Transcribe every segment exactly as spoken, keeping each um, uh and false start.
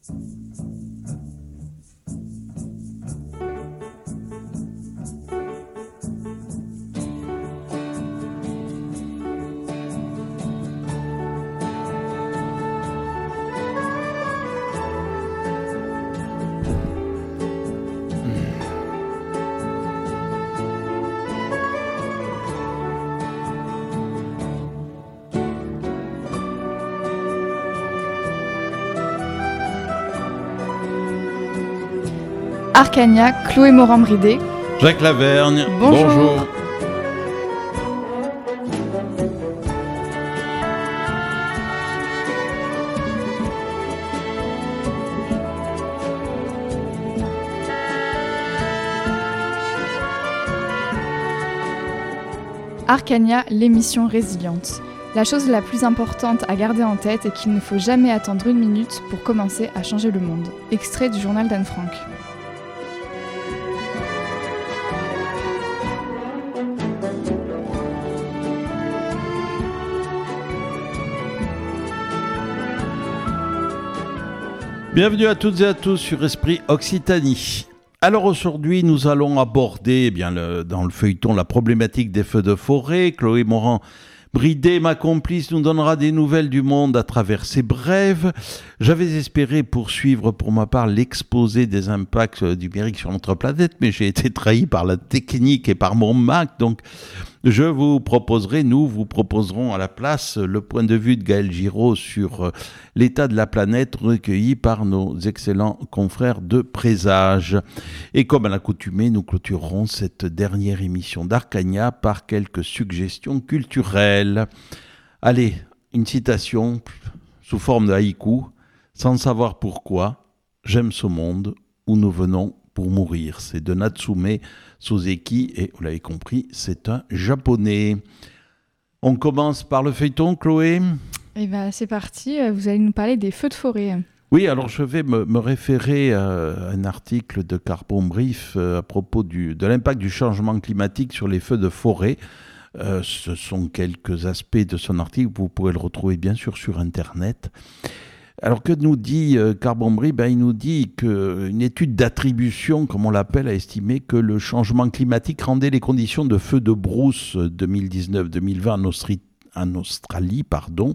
Arcania, Chloé Morin-Bridé. Jacques Lavergne, bonjour. bonjour. Arcania, l'émission résiliente. La chose la plus importante à garder en tête est qu'il ne faut jamais attendre une minute pour commencer à changer le monde. Extrait du journal d'Anne Frank. Bienvenue à toutes et à tous sur Esprit Occitanie. Alors aujourd'hui, nous allons aborder eh bien, le, dans le feuilleton la problématique des feux de forêt. Chloé Morin-Bridé, ma complice, nous donnera des nouvelles du monde à travers ses brèves. J'avais espéré poursuivre pour ma part l'exposé des impacts numériques sur notre planète, mais j'ai été trahi par la technique et par mon Mac, donc je vous proposerai, nous vous proposerons à la place le point de vue de Gaël Giraud sur l'état de la planète recueilli par nos excellents confrères de Présage. Et comme à l'accoutumée, nous clôturerons cette dernière émission d'Arcania par quelques suggestions culturelles. Allez, une citation sous forme de haïku. Sans savoir pourquoi, j'aime ce monde où nous venons pour mourir. C'est de Natsume Soseki et vous l'avez compris, c'est un japonais. On commence par le feuilleton, Chloé ? Eh bien, c'est parti, vous allez nous parler des feux de forêt. Oui, alors je vais me, me référer à un article de Carbon Brief à propos du, de l'impact du changement climatique sur les feux de forêt. Euh, ce sont quelques aspects de son article, vous pourrez le retrouver bien sûr sur Internet. Alors que nous dit euh, Carbon Brief ? Ben, il nous dit qu'une étude d'attribution, comme on l'appelle, a estimé que le changement climatique rendait les conditions de feux de brousse deux mille dix-neuf deux mille vingt en Australie, en Australie pardon,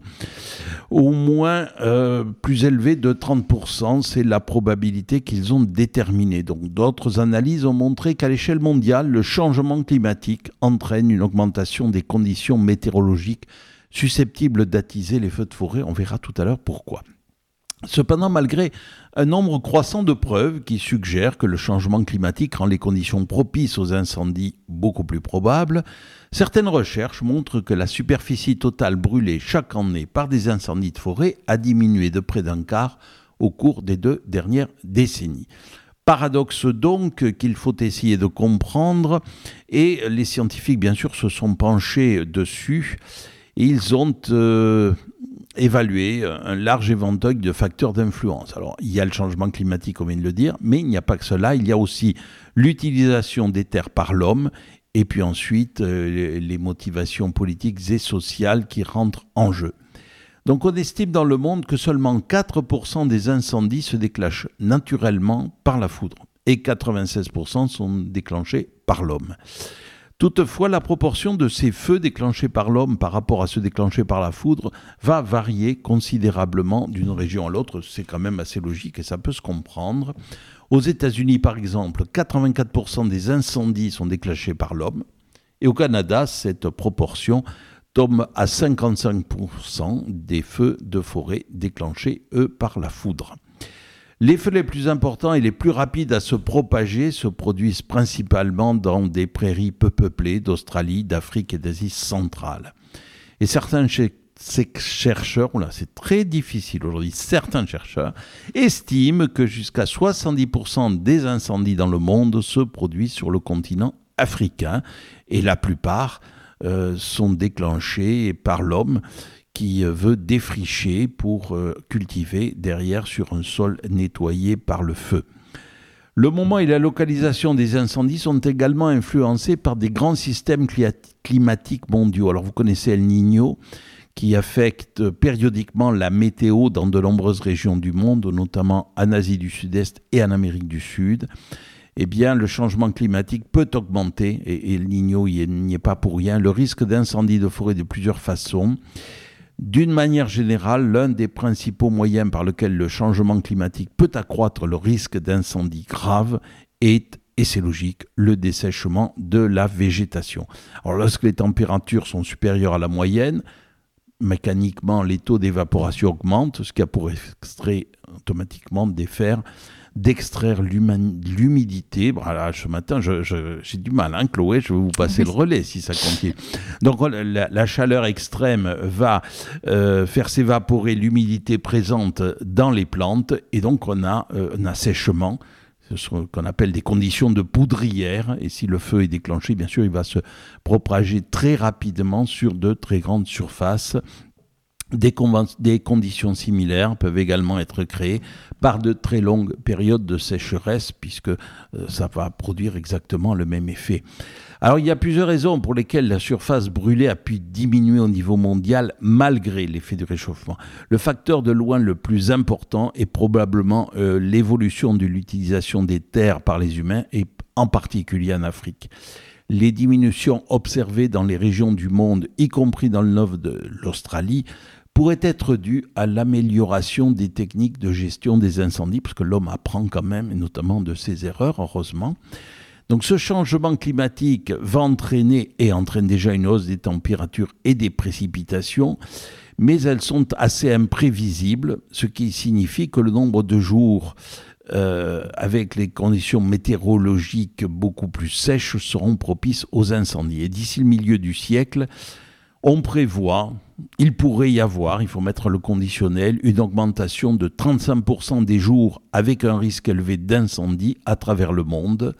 au moins euh, plus élevées de trente pour cent. C'est la probabilité qu'ils ont déterminée. Donc d'autres analyses ont montré qu'à l'échelle mondiale, le changement climatique entraîne une augmentation des conditions météorologiques susceptibles d'attiser les feux de forêt. On verra tout à l'heure pourquoi. Cependant, malgré un nombre croissant de preuves qui suggèrent que le changement climatique rend les conditions propices aux incendies beaucoup plus probables, certaines recherches montrent que la superficie totale brûlée chaque année par des incendies de forêt a diminué de près d'un quart au cours des deux dernières décennies. Paradoxe donc qu'il faut essayer de comprendre, et les scientifiques bien sûr se sont penchés dessus. Ils ont euh, évalué un large éventail de facteurs d'influence. Alors, il y a le changement climatique, on vient de le dire, mais il n'y a pas que cela. Il y a aussi l'utilisation des terres par l'homme, et puis ensuite euh, les motivations politiques et sociales qui rentrent en jeu. Donc, on estime dans le monde que seulement quatre pour cent des incendies se déclenchent naturellement par la foudre, et quatre-vingt-seize pour cent sont déclenchés par l'homme. Toutefois, la proportion de ces feux déclenchés par l'homme par rapport à ceux déclenchés par la foudre va varier considérablement d'une région à l'autre. C'est quand même assez logique et ça peut se comprendre. Aux États-Unis, par exemple, quatre-vingt-quatre pour cent des incendies sont déclenchés par l'homme. Et au Canada, cette proportion tombe à cinquante-cinq pour cent des feux de forêt déclenchés, eux, par la foudre. Les feux les plus importants et les plus rapides à se propager se produisent principalement dans des prairies peu peuplées d'Australie, d'Afrique et d'Asie centrale. Et certains chercheurs, oh là, c'est très difficile aujourd'hui, certains chercheurs estiment que jusqu'à soixante-dix pour cent des incendies dans le monde se produisent sur le continent africain et la plupart euh, sont déclenchés par l'homme qui veut défricher pour euh, cultiver derrière sur un sol nettoyé par le feu. Le moment et la localisation des incendies sont également influencés par des grands systèmes climatiques mondiaux. Alors vous connaissez El Niño, qui affectent périodiquement la météo dans de nombreuses régions du monde, notamment en Asie du Sud-Est et en Amérique du Sud, eh bien, le changement climatique peut augmenter, et, et El Niño n'y est pas pour rien, le risque d'incendie de forêt de plusieurs façons. D'une manière générale, l'un des principaux moyens par lesquels le changement climatique peut accroître le risque d'incendie grave est, et c'est logique, le dessèchement de la végétation. Alors, lorsque les températures sont supérieures à la moyenne, mécaniquement, les taux d'évaporation augmentent, ce qui a pour effet automatiquement d'effet d'extraire l'humidité. Voilà, ce matin, je, je, j'ai du mal, hein, Chloé, je vais vous passer le relais si ça continue. Donc, la, la chaleur extrême va euh, faire s'évaporer l'humidité présente dans les plantes, et donc on a euh, un assèchement, ce qu'on appelle des conditions de poudrière, et si le feu est déclenché, bien sûr, il va se propager très rapidement sur de très grandes surfaces. Des, conven- des conditions similaires peuvent également être créées par de très longues périodes de sécheresse, puisque euh, ça va produire exactement le même effet. Alors, il y a plusieurs raisons pour lesquelles la surface brûlée a pu diminuer au niveau mondial malgré l'effet du réchauffement. Le facteur de loin le plus important est probablement euh, l'évolution de l'utilisation des terres par les humains, et en particulier en Afrique. Les diminutions observées dans les régions du monde, y compris dans le nord de l'Australie, pourraient être dues à l'amélioration des techniques de gestion des incendies, parce que l'homme apprend quand même, et notamment de ses erreurs, heureusement. Donc ce changement climatique va entraîner, et entraîne déjà, une hausse des températures et des précipitations, mais elles sont assez imprévisibles, ce qui signifie que le nombre de jours Euh, avec les conditions météorologiques beaucoup plus sèches, seront propices aux incendies. Et d'ici le milieu du siècle, on prévoit, il pourrait y avoir, il faut mettre le conditionnel, une augmentation de trente-cinq pour cent des jours avec un risque élevé d'incendie à travers le monde,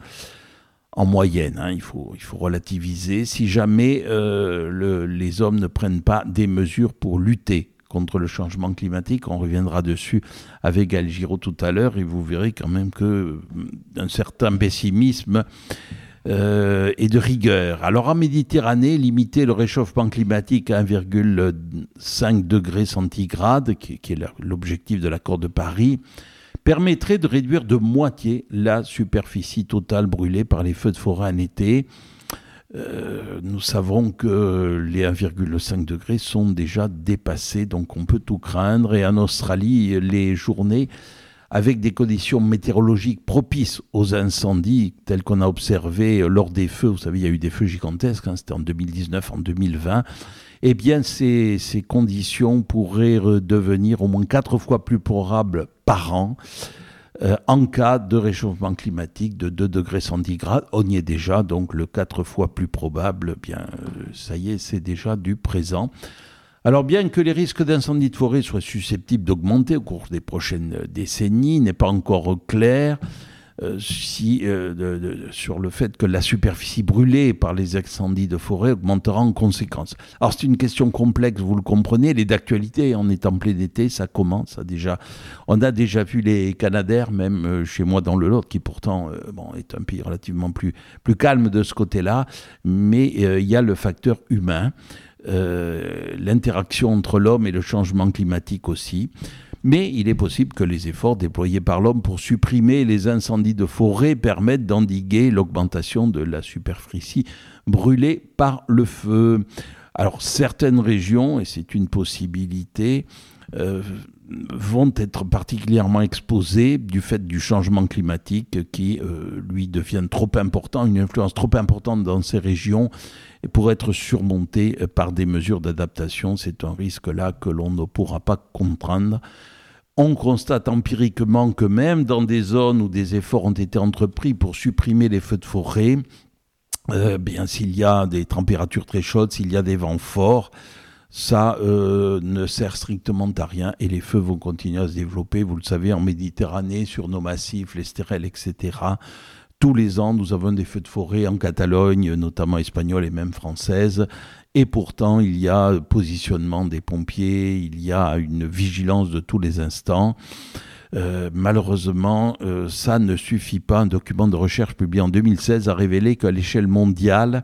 en moyenne, hein, il faut, il faut relativiser, si jamais euh, le, les hommes ne prennent pas des mesures pour lutter contre le changement climatique. On reviendra dessus avec Gaël Giraud tout à l'heure, et vous verrez quand même que d'un certain pessimisme euh, et de rigueur. Alors en Méditerranée, limiter le réchauffement climatique à un virgule cinq degrés centigrades, qui, qui est l'objectif de l'accord de Paris, permettrait de réduire de moitié la superficie totale brûlée par les feux de forêt en été. Euh, nous savons que les un virgule cinq degrés sont déjà dépassés, donc on peut tout craindre. Et en Australie, les journées avec des conditions météorologiques propices aux incendies, telles qu'on a observé lors des feux, vous savez, il y a eu des feux gigantesques, hein, c'était en deux mille dix-neuf, en deux mille vingt, eh bien ces, ces conditions pourraient devenir au moins quatre fois plus probables par an, Euh, en cas de réchauffement climatique de deux degrés centigrades. On y est déjà, donc le quatre fois plus probable, bien, euh, ça y est, c'est déjà du présent. Alors bien que les risques d'incendie de forêt soient susceptibles d'augmenter au cours des prochaines décennies, il n'est pas encore clair euh, si, euh, de, de, sur le fait que la superficie brûlée par les incendies de forêt augmentera en conséquence. Alors c'est une question complexe, vous le comprenez, elle est d'actualité, on est en plein été, ça commence à déjà... On a déjà vu les Canadaires, même euh, chez moi dans le Lot, qui pourtant euh, bon, est un pays relativement plus, plus calme de ce côté-là, mais euh, il y a le facteur humain, euh, l'interaction entre l'homme et le changement climatique aussi. Mais il est possible que les efforts déployés par l'homme pour supprimer les incendies de forêt permettent d'endiguer l'augmentation de la superficie brûlée par le feu. Alors certaines régions, et c'est une possibilité, euh, vont être particulièrement exposées du fait du changement climatique qui, euh, lui, devient trop important, une influence trop importante dans ces régions, et pour être surmonté par des mesures d'adaptation. C'est un risque là que l'on ne pourra pas contraindre. On constate empiriquement que même dans des zones où des efforts ont été entrepris pour supprimer les feux de forêt, euh, bien s'il y a des températures très chaudes, s'il y a des vents forts, ça euh, ne sert strictement à rien et les feux vont continuer à se développer. Vous le savez, en Méditerranée, sur nos massifs, les stérels, et cetera, tous les ans, nous avons des feux de forêt en Catalogne, notamment espagnole et même française. Et pourtant, il y a positionnement des pompiers, il y a une vigilance de tous les instants. Euh, malheureusement, euh, ça ne suffit pas. Un document de recherche publié en deux mille seize a révélé qu'à l'échelle mondiale,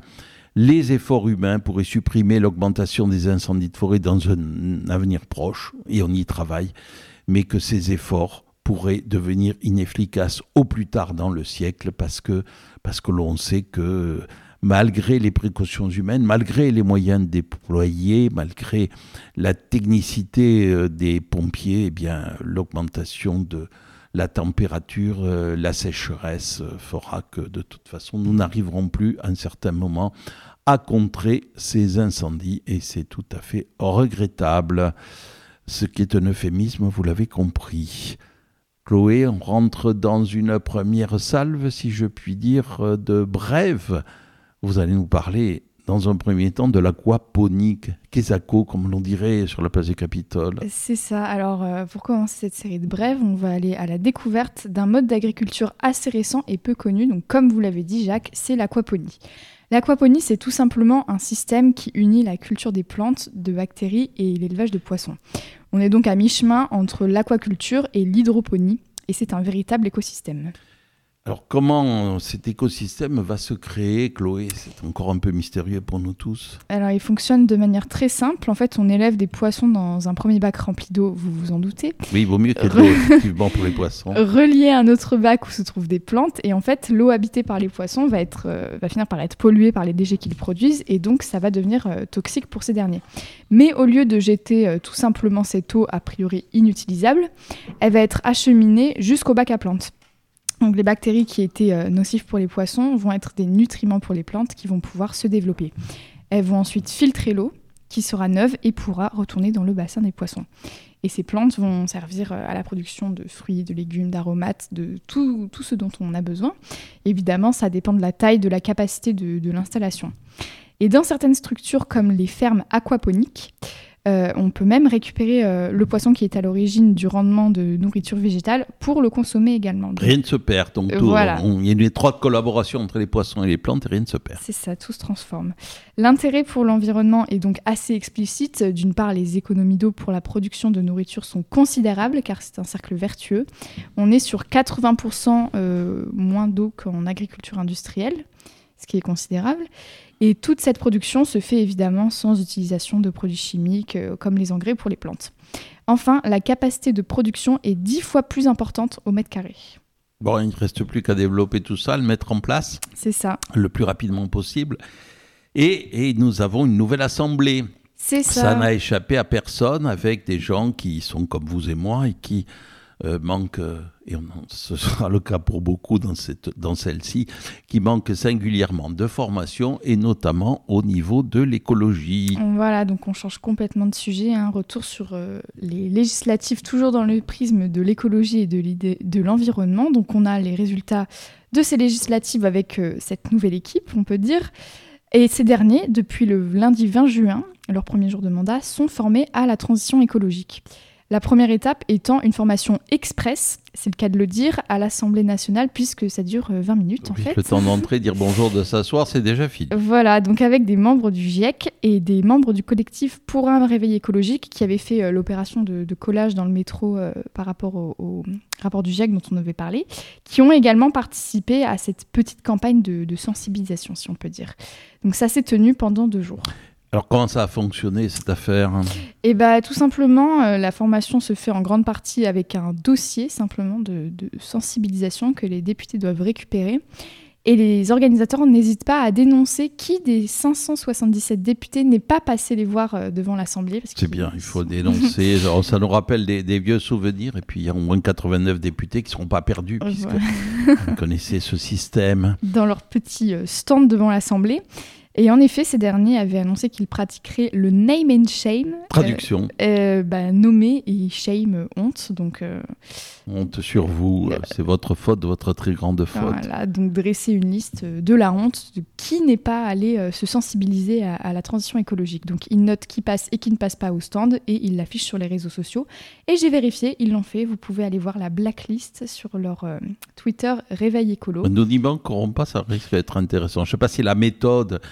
les efforts humains pourraient supprimer l'augmentation des incendies de forêt dans un avenir proche, et on y travaille, mais que ces efforts pourraient devenir inefficaces au plus tard dans le siècle, parce que, parce que l'on sait que malgré les précautions humaines, malgré les moyens déployés, malgré la technicité des pompiers, eh bien, l'augmentation de la température, euh, la sécheresse euh, fera que de toute façon, nous n'arriverons plus à un certain moment à contrer ces incendies, et c'est tout à fait regrettable. Ce qui est un euphémisme, vous l'avez compris. Chloé, on rentre dans une première salve, si je puis dire, de brève. Vous allez nous parler, dans un premier temps, de l'aquaponie, Quesaco, comme l'on dirait sur la place du Capitole. C'est ça. Alors, euh, pour commencer cette série de brèves, on va aller à la découverte d'un mode d'agriculture assez récent et peu connu. Donc, comme vous l'avez dit, Jacques, c'est l'aquaponie. L'aquaponie, c'est tout simplement un système qui unit la culture des plantes, de bactéries et l'élevage de poissons. On est donc à mi-chemin entre l'aquaculture et l'hydroponie, et c'est un véritable écosystème. Alors, comment cet écosystème va se créer, Chloé ? C'est encore un peu mystérieux pour nous tous. Alors, il fonctionne de manière très simple. En fait, on élève des poissons dans un premier bac rempli d'eau, vous vous en doutez. Oui, il vaut mieux qu'il y ait de l'eau, effectivement, pour les poissons. Relié à un autre bac où se trouvent des plantes. Et en fait, l'eau habitée par les poissons va, être, euh, va finir par être polluée par les déchets qu'ils produisent. Et donc, ça va devenir euh, toxique pour ces derniers. Mais au lieu de jeter euh, tout simplement cette eau, a priori inutilisable, elle va être acheminée jusqu'au bac à plantes. Donc les bactéries qui étaient euh, nocives pour les poissons vont être des nutriments pour les plantes qui vont pouvoir se développer. Elles vont ensuite filtrer l'eau qui sera neuve et pourra retourner dans le bassin des poissons. Et ces plantes vont servir euh, à la production de fruits, de légumes, d'aromates, de tout, tout ce dont on a besoin. Évidemment, ça dépend de la taille, de la capacité de, de l'installation. Et dans certaines structures comme les fermes aquaponiques, Euh, on peut même récupérer euh, le poisson qui est à l'origine du rendement de nourriture végétale pour le consommer également. Donc, rien ne se perd. Donc, tout, voilà. on, il y a une étroite collaboration entre les poissons et les plantes et rien ne se perd. C'est ça, tout se transforme. L'intérêt pour l'environnement est donc assez explicite. D'une part, les économies d'eau pour la production de nourriture sont considérables car c'est un cercle vertueux. On est sur quatre-vingts pour cent euh, moins d'eau qu'en agriculture industrielle, ce qui est considérable. Et toute cette production se fait évidemment sans utilisation de produits chimiques euh, comme les engrais pour les plantes. Enfin, la capacité de production est dix fois plus importante au mètre carré. Bon, il ne reste plus qu'à développer tout ça, le mettre en place. C'est ça. Le plus rapidement possible. Et, et nous avons une nouvelle assemblée. C'est ça. Ça n'a échappé à personne, avec des gens qui sont comme vous et moi et qui euh, manquent, euh, et on, ce sera le cas pour beaucoup dans, cette, dans celle-ci, qui manquent singulièrement de formation et notamment au niveau de l'écologie. Voilà, donc on change complètement de sujet. Un hein. Retour sur euh, les législatives, toujours dans le prisme de l'écologie et de, l'idée, de l'environnement. Donc on a les résultats de ces législatives avec euh, cette nouvelle équipe, on peut dire. Et ces derniers, depuis le lundi vingt juin, leur premier jour de mandat, sont formés à la transition écologique. La première étape étant une formation express, c'est le cas de le dire, à l'Assemblée nationale, puisque ça dure vingt minutes en oui, fait. Le temps d'entrer, dire bonjour, de s'asseoir, c'est déjà fini. Voilà, donc avec des membres du GIEC et des membres du collectif Pour un réveil écologique qui avaient fait euh, l'opération de, de collage dans le métro euh, par rapport au, au rapport du GIEC dont on avait parlé, qui ont également participé à cette petite campagne de, de sensibilisation, si on peut dire. Donc ça s'est tenu pendant deux jours. Alors, comment ça a fonctionné, cette affaire ? Eh bien, tout simplement, euh, la formation se fait en grande partie avec un dossier, simplement, de, de sensibilisation que les députés doivent récupérer. Et les organisateurs n'hésitent pas à dénoncer qui des cinq cent soixante-dix-sept députés n'est pas passé les voir euh, devant l'Assemblée. Parce C'est bien, il faut dénoncer. Alors, ça nous rappelle des, des vieux souvenirs. Et puis, il y a au moins quatre-vingt-neuf députés qui ne seront pas perdus, puisque ouais. Vous connaissez ce système. Dans leur petit euh, stand devant l'Assemblée. Et en effet, ces derniers avaient annoncé qu'ils pratiqueraient le name and shame. Traduction. Euh, euh, bah, nommer et shame, honte. Donc, euh, honte sur vous, euh, c'est votre faute, votre très grande faute. Voilà, donc dresser une liste de la honte de qui n'est pas allé euh, se sensibiliser à, à la transition écologique. Donc, ils notent qui passe et qui ne passe pas au stand et ils l'affichent sur les réseaux sociaux. Et j'ai vérifié, ils l'ont fait. Vous pouvez aller voir la blacklist sur leur euh, Twitter Réveil Écolo. Nous n'y manquerons pas, ça risque d'être intéressant. Je ne sais pas si la méthode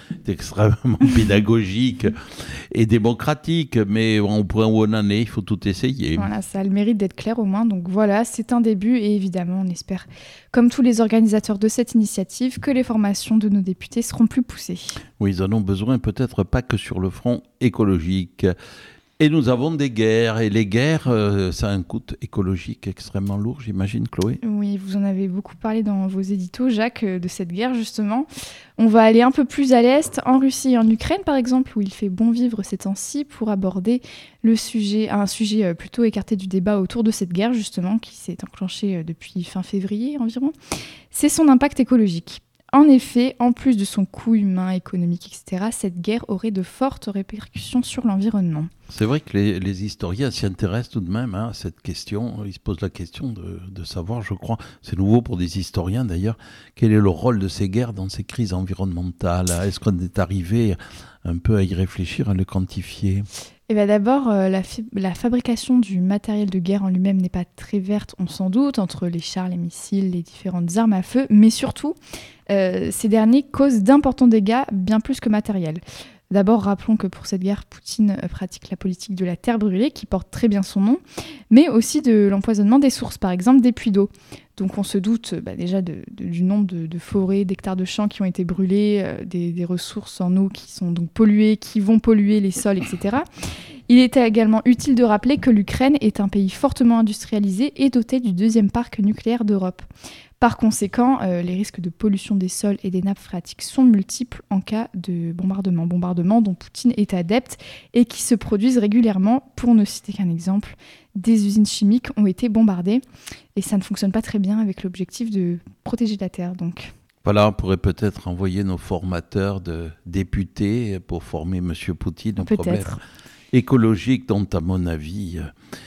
est extrêmement pédagogique et démocratique, mais au point où on en est, il faut tout essayer. Voilà, ça a le mérite d'être clair au moins. Donc voilà, c'est un début et évidemment, on espère, comme tous les organisateurs de cette initiative, que les formations de nos députés seront plus poussées. Oui, ils en ont besoin, peut-être pas que sur le front écologique. Et nous avons des guerres, et les guerres, euh, ça a un coût écologique extrêmement lourd, j'imagine, Chloé. Oui, vous en avez beaucoup parlé dans vos éditos, Jacques, de cette guerre, justement. On va aller un peu plus à l'est, en Russie et en Ukraine, par exemple, où il fait bon vivre ces temps-ci, pour aborder le sujet, un sujet plutôt écarté du débat autour de cette guerre, justement, qui s'est enclenchée depuis fin février environ. C'est son impact écologique. En effet, en plus de son coût humain, économique, et cetera, cette guerre aurait de fortes répercussions sur l'environnement. C'est vrai que les, les historiens s'y intéressent tout de même hein, à cette question. Ils se posent la question de, de savoir, je crois, c'est nouveau pour des historiens d'ailleurs, quel est le rôle de ces guerres dans ces crises environnementales. Est-ce qu'on est arrivé un peu à y réfléchir, à le quantifier ? Eh bien d'abord, euh, la, fi- la fabrication du matériel de guerre en lui-même n'est pas très verte, on s'en doute, entre les chars, les missiles, les différentes armes à feu, mais surtout, euh, ces derniers causent d'importants dégâts, bien plus que matériels. D'abord, rappelons que pour cette guerre, Poutine pratique la politique de la terre brûlée, qui porte très bien son nom, mais aussi de l'empoisonnement des sources, par exemple des puits d'eau. Donc on se doute bah, déjà de, de, du nombre de, de forêts, d'hectares de champs qui ont été brûlés, euh, des, des ressources en eau qui sont donc polluées, qui vont polluer les sols, et cetera. Il était également utile de rappeler que l'Ukraine est un pays fortement industrialisé et doté du deuxième parc nucléaire d'Europe. Par conséquent, euh, les risques de pollution des sols et des nappes phréatiques sont multiples en cas de bombardement. Bombardement dont Poutine est adepte et qui se produisent régulièrement. Pour ne citer qu'un exemple, des usines chimiques ont été bombardées et ça ne fonctionne pas très bien avec l'objectif de protéger la Terre. Donc. Voilà, on pourrait peut-être envoyer nos formateurs de députés pour former M. Poutine au problème écologique dont, à mon avis,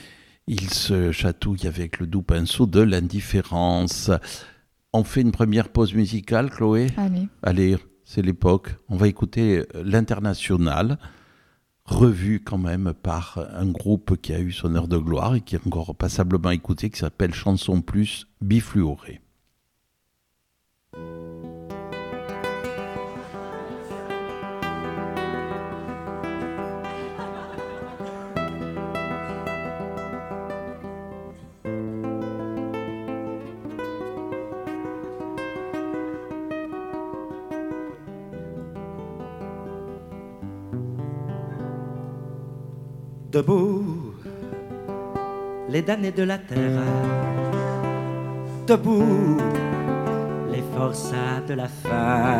il se chatouille avec le doux pinceau de l'indifférence. On fait une première pause musicale, Chloé ? Allez. Allez, c'est l'époque. On va écouter l'Internationale, revu quand même par un groupe qui a eu son heure de gloire et qui est encore passablement écouté, qui s'appelle Chanson Plus Bifluorée. Debout, les damnés de la terre. Debout, les forçats de la faim.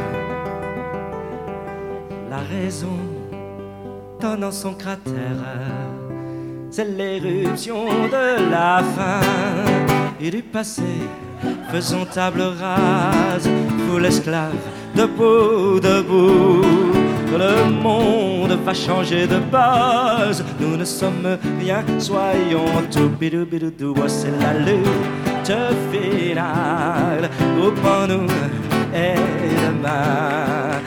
La raison tonnant son cratère, c'est l'éruption de la fin. Et du passé, faisons table rase, foule esclave, debout, debout. Le monde va changer de base. Nous ne sommes rien, soyons tout. Bidou bidou dou, c'est la lutte finale. Groupons-nous et demain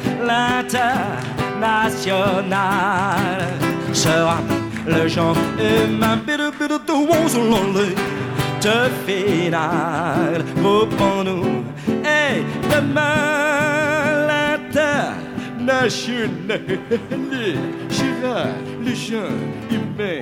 l'international sera le genre humain. Bidou bidou dou, c'est la lutte finale. Groupons-nous et demain l'international national sera le genre humain.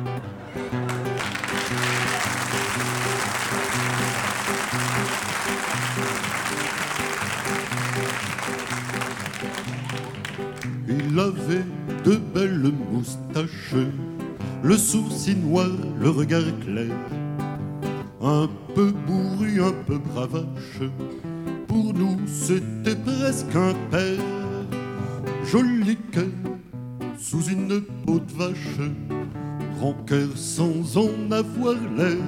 Il avait de belles moustaches, le sourcil noir, le regard clair, un peu bourru, un peu bravache. Pour nous, c'était presque un père. Joli cœur sous une peau de vache, grand cœur sans en avoir l'air.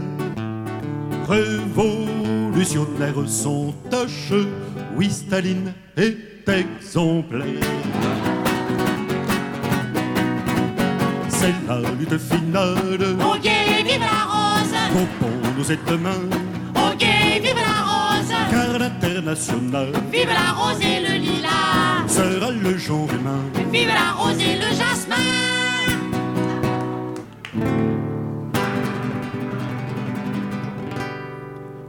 Révolutionnaire sans tache, oui, Staline est exemplaire. C'est la lutte finale. Oh yeah, vive la rose! Groupons-nous et demain. Oh yeah, vive la rose! Car l'international, Vive la rose et le lilas! sera le genre humain. Vive la rose et le jasmin!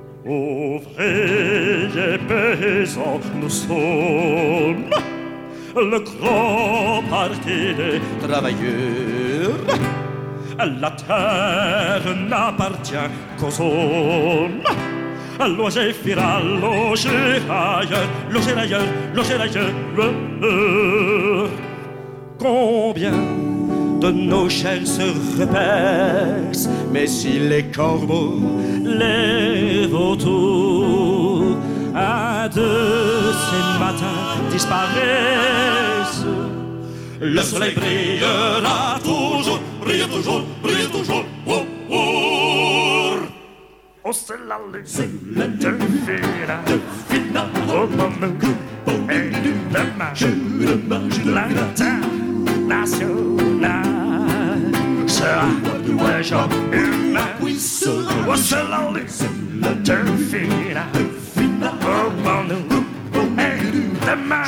Ouvriers et paysans, nous sommes le grand parti des travailleurs. La terre n'appartient qu'aux hommes. Loger fera loger ailleurs, loger ailleurs, loger ailleurs. Combien de nos chaînes se repaissent, mais si les corbeaux, les vautours, un de ces matins disparaissent, le soleil brillera toujours, brille toujours, brille toujours. Oh, oh. Oh, c'est la lune, c'est la delphina, delphina, oh, maman, et demain, l'international sera le genre humain. Oh, c'est la lune, c'est la delphina, delphina, oh, maman, et demain,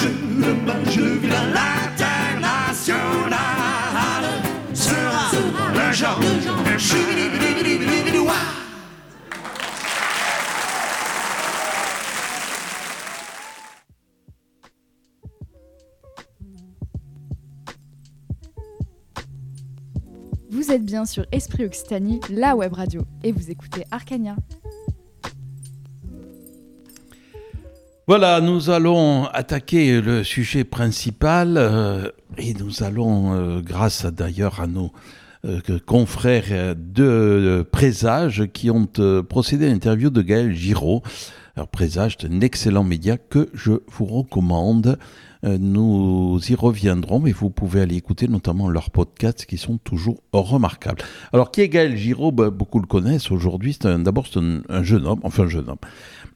l'international sera le genre humain. Vous êtes bien sur Esprit Occitanie, la web radio, et vous écoutez Arcania. Voilà, nous allons attaquer le sujet principal euh, et nous allons, euh, grâce à, d'ailleurs à nos euh, confrères de euh, Présage qui ont euh, procédé à l'interview de Gaël Giraud. Alors Présage, c'est un excellent média que je vous recommande. Euh, nous y reviendrons, mais vous pouvez aller écouter notamment leurs podcasts qui sont toujours remarquables. Alors, qui est Gaël Giraud ? Ben, beaucoup le connaissent aujourd'hui. C'est un, d'abord, c'est un, un jeune homme, enfin un jeune homme.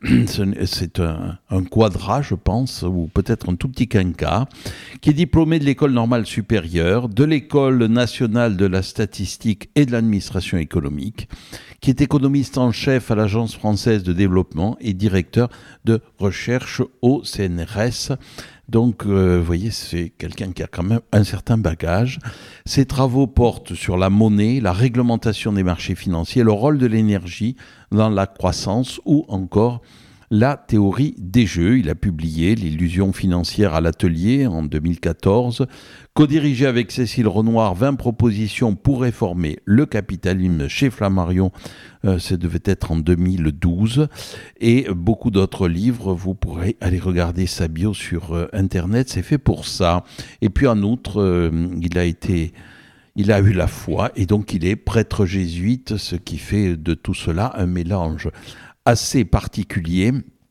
C'est un, un quadra, je pense, ou peut-être un tout petit quinca, qui est diplômé de l'École normale supérieure, de l'École nationale de la statistique et de l'administration économique, qui est économiste en chef à l'Agence française de développement et directeur de recherche au C N R S. Donc, euh, vous voyez, c'est quelqu'un qui a quand même un certain bagage. Ses travaux portent sur la monnaie, la réglementation des marchés financiers, le rôle de l'énergie dans la croissance ou encore la théorie des jeux. Il a publié L'illusion financière à l'atelier en deux mille quatorze, co-dirigé avec Cécile Renoir vingt propositions pour réformer le capitalisme chez Flammarion, euh, ça devait être en deux mille douze, et beaucoup d'autres livres. Vous pourrez aller regarder sa bio sur euh, internet, c'est fait pour ça. Et puis en outre, euh, il a été... Il a eu la foi et donc il est prêtre jésuite, ce qui fait de tout cela un mélange assez particulier.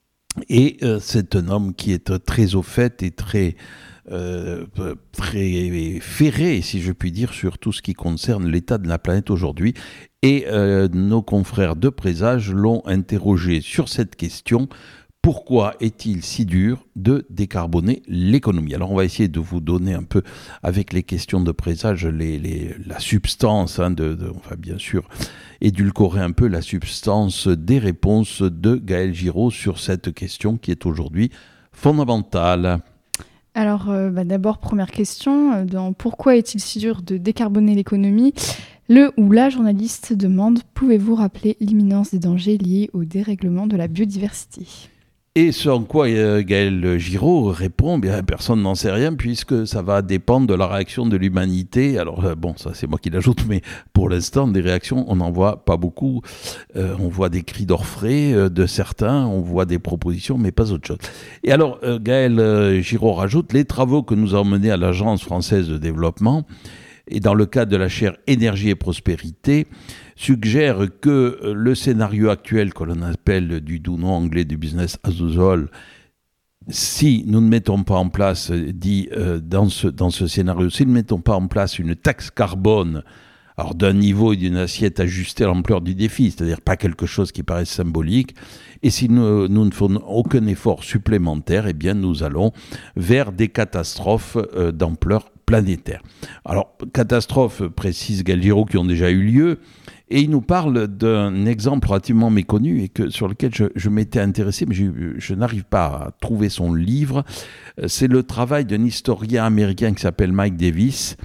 Et euh, c'est un homme qui est très au fait et très, euh, très ferré, si je puis dire, sur tout ce qui concerne l'état de la planète aujourd'hui. Et euh, nos confrères de Présage l'ont interrogé sur cette question. Pourquoi est-il si dur de décarboner l'économie ? Alors on va essayer de vous donner un peu, avec les questions de Présage, les, les, la substance, hein, de, de, on va bien sûr édulcorer un peu la substance des réponses de Gaël Giraud sur cette question qui est aujourd'hui fondamentale. Alors euh, bah d'abord, première question, dans pourquoi est-il si dur de décarboner l'économie ? Le ou la journaliste demande « Pouvez-vous rappeler l'imminence des dangers liés au dérèglement de la biodiversité ?» Et ce en quoi euh, Gaël Giraud répond, bien personne n'en sait rien puisque ça va dépendre de la réaction de l'humanité. Alors euh, bon, ça c'est moi qui l'ajoute, mais pour l'instant des réactions on n'en voit pas beaucoup. Euh, on voit des cris d'orfraie euh, de certains, on voit des propositions, mais pas autre chose. Et alors euh, Gaël euh, Giraud rajoute, les travaux que nous avons menés à l'Agence française de développement et dans le cadre de la chaire Énergie et Prospérité, suggère que le scénario actuel, que l'on appelle du doux nom anglais du business as usual, si nous ne mettons pas en place, dit euh, dans, ce, dans ce scénario, si nous ne mettons pas en place une taxe carbone, alors d'un niveau et d'une assiette ajustée à l'ampleur du défi, c'est-à-dire pas quelque chose qui paraisse symbolique, et si nous, nous ne faisons aucun effort supplémentaire, eh bien nous allons vers des catastrophes euh, d'ampleur planétaire. Alors, catastrophes, précise Gaël Giraud, qui ont déjà eu lieu, et il nous parle d'un exemple relativement méconnu et que, sur lequel je, je m'étais intéressé, mais je, je n'arrive pas à trouver son livre. C'est le travail d'un historien américain qui s'appelle Mike Davis,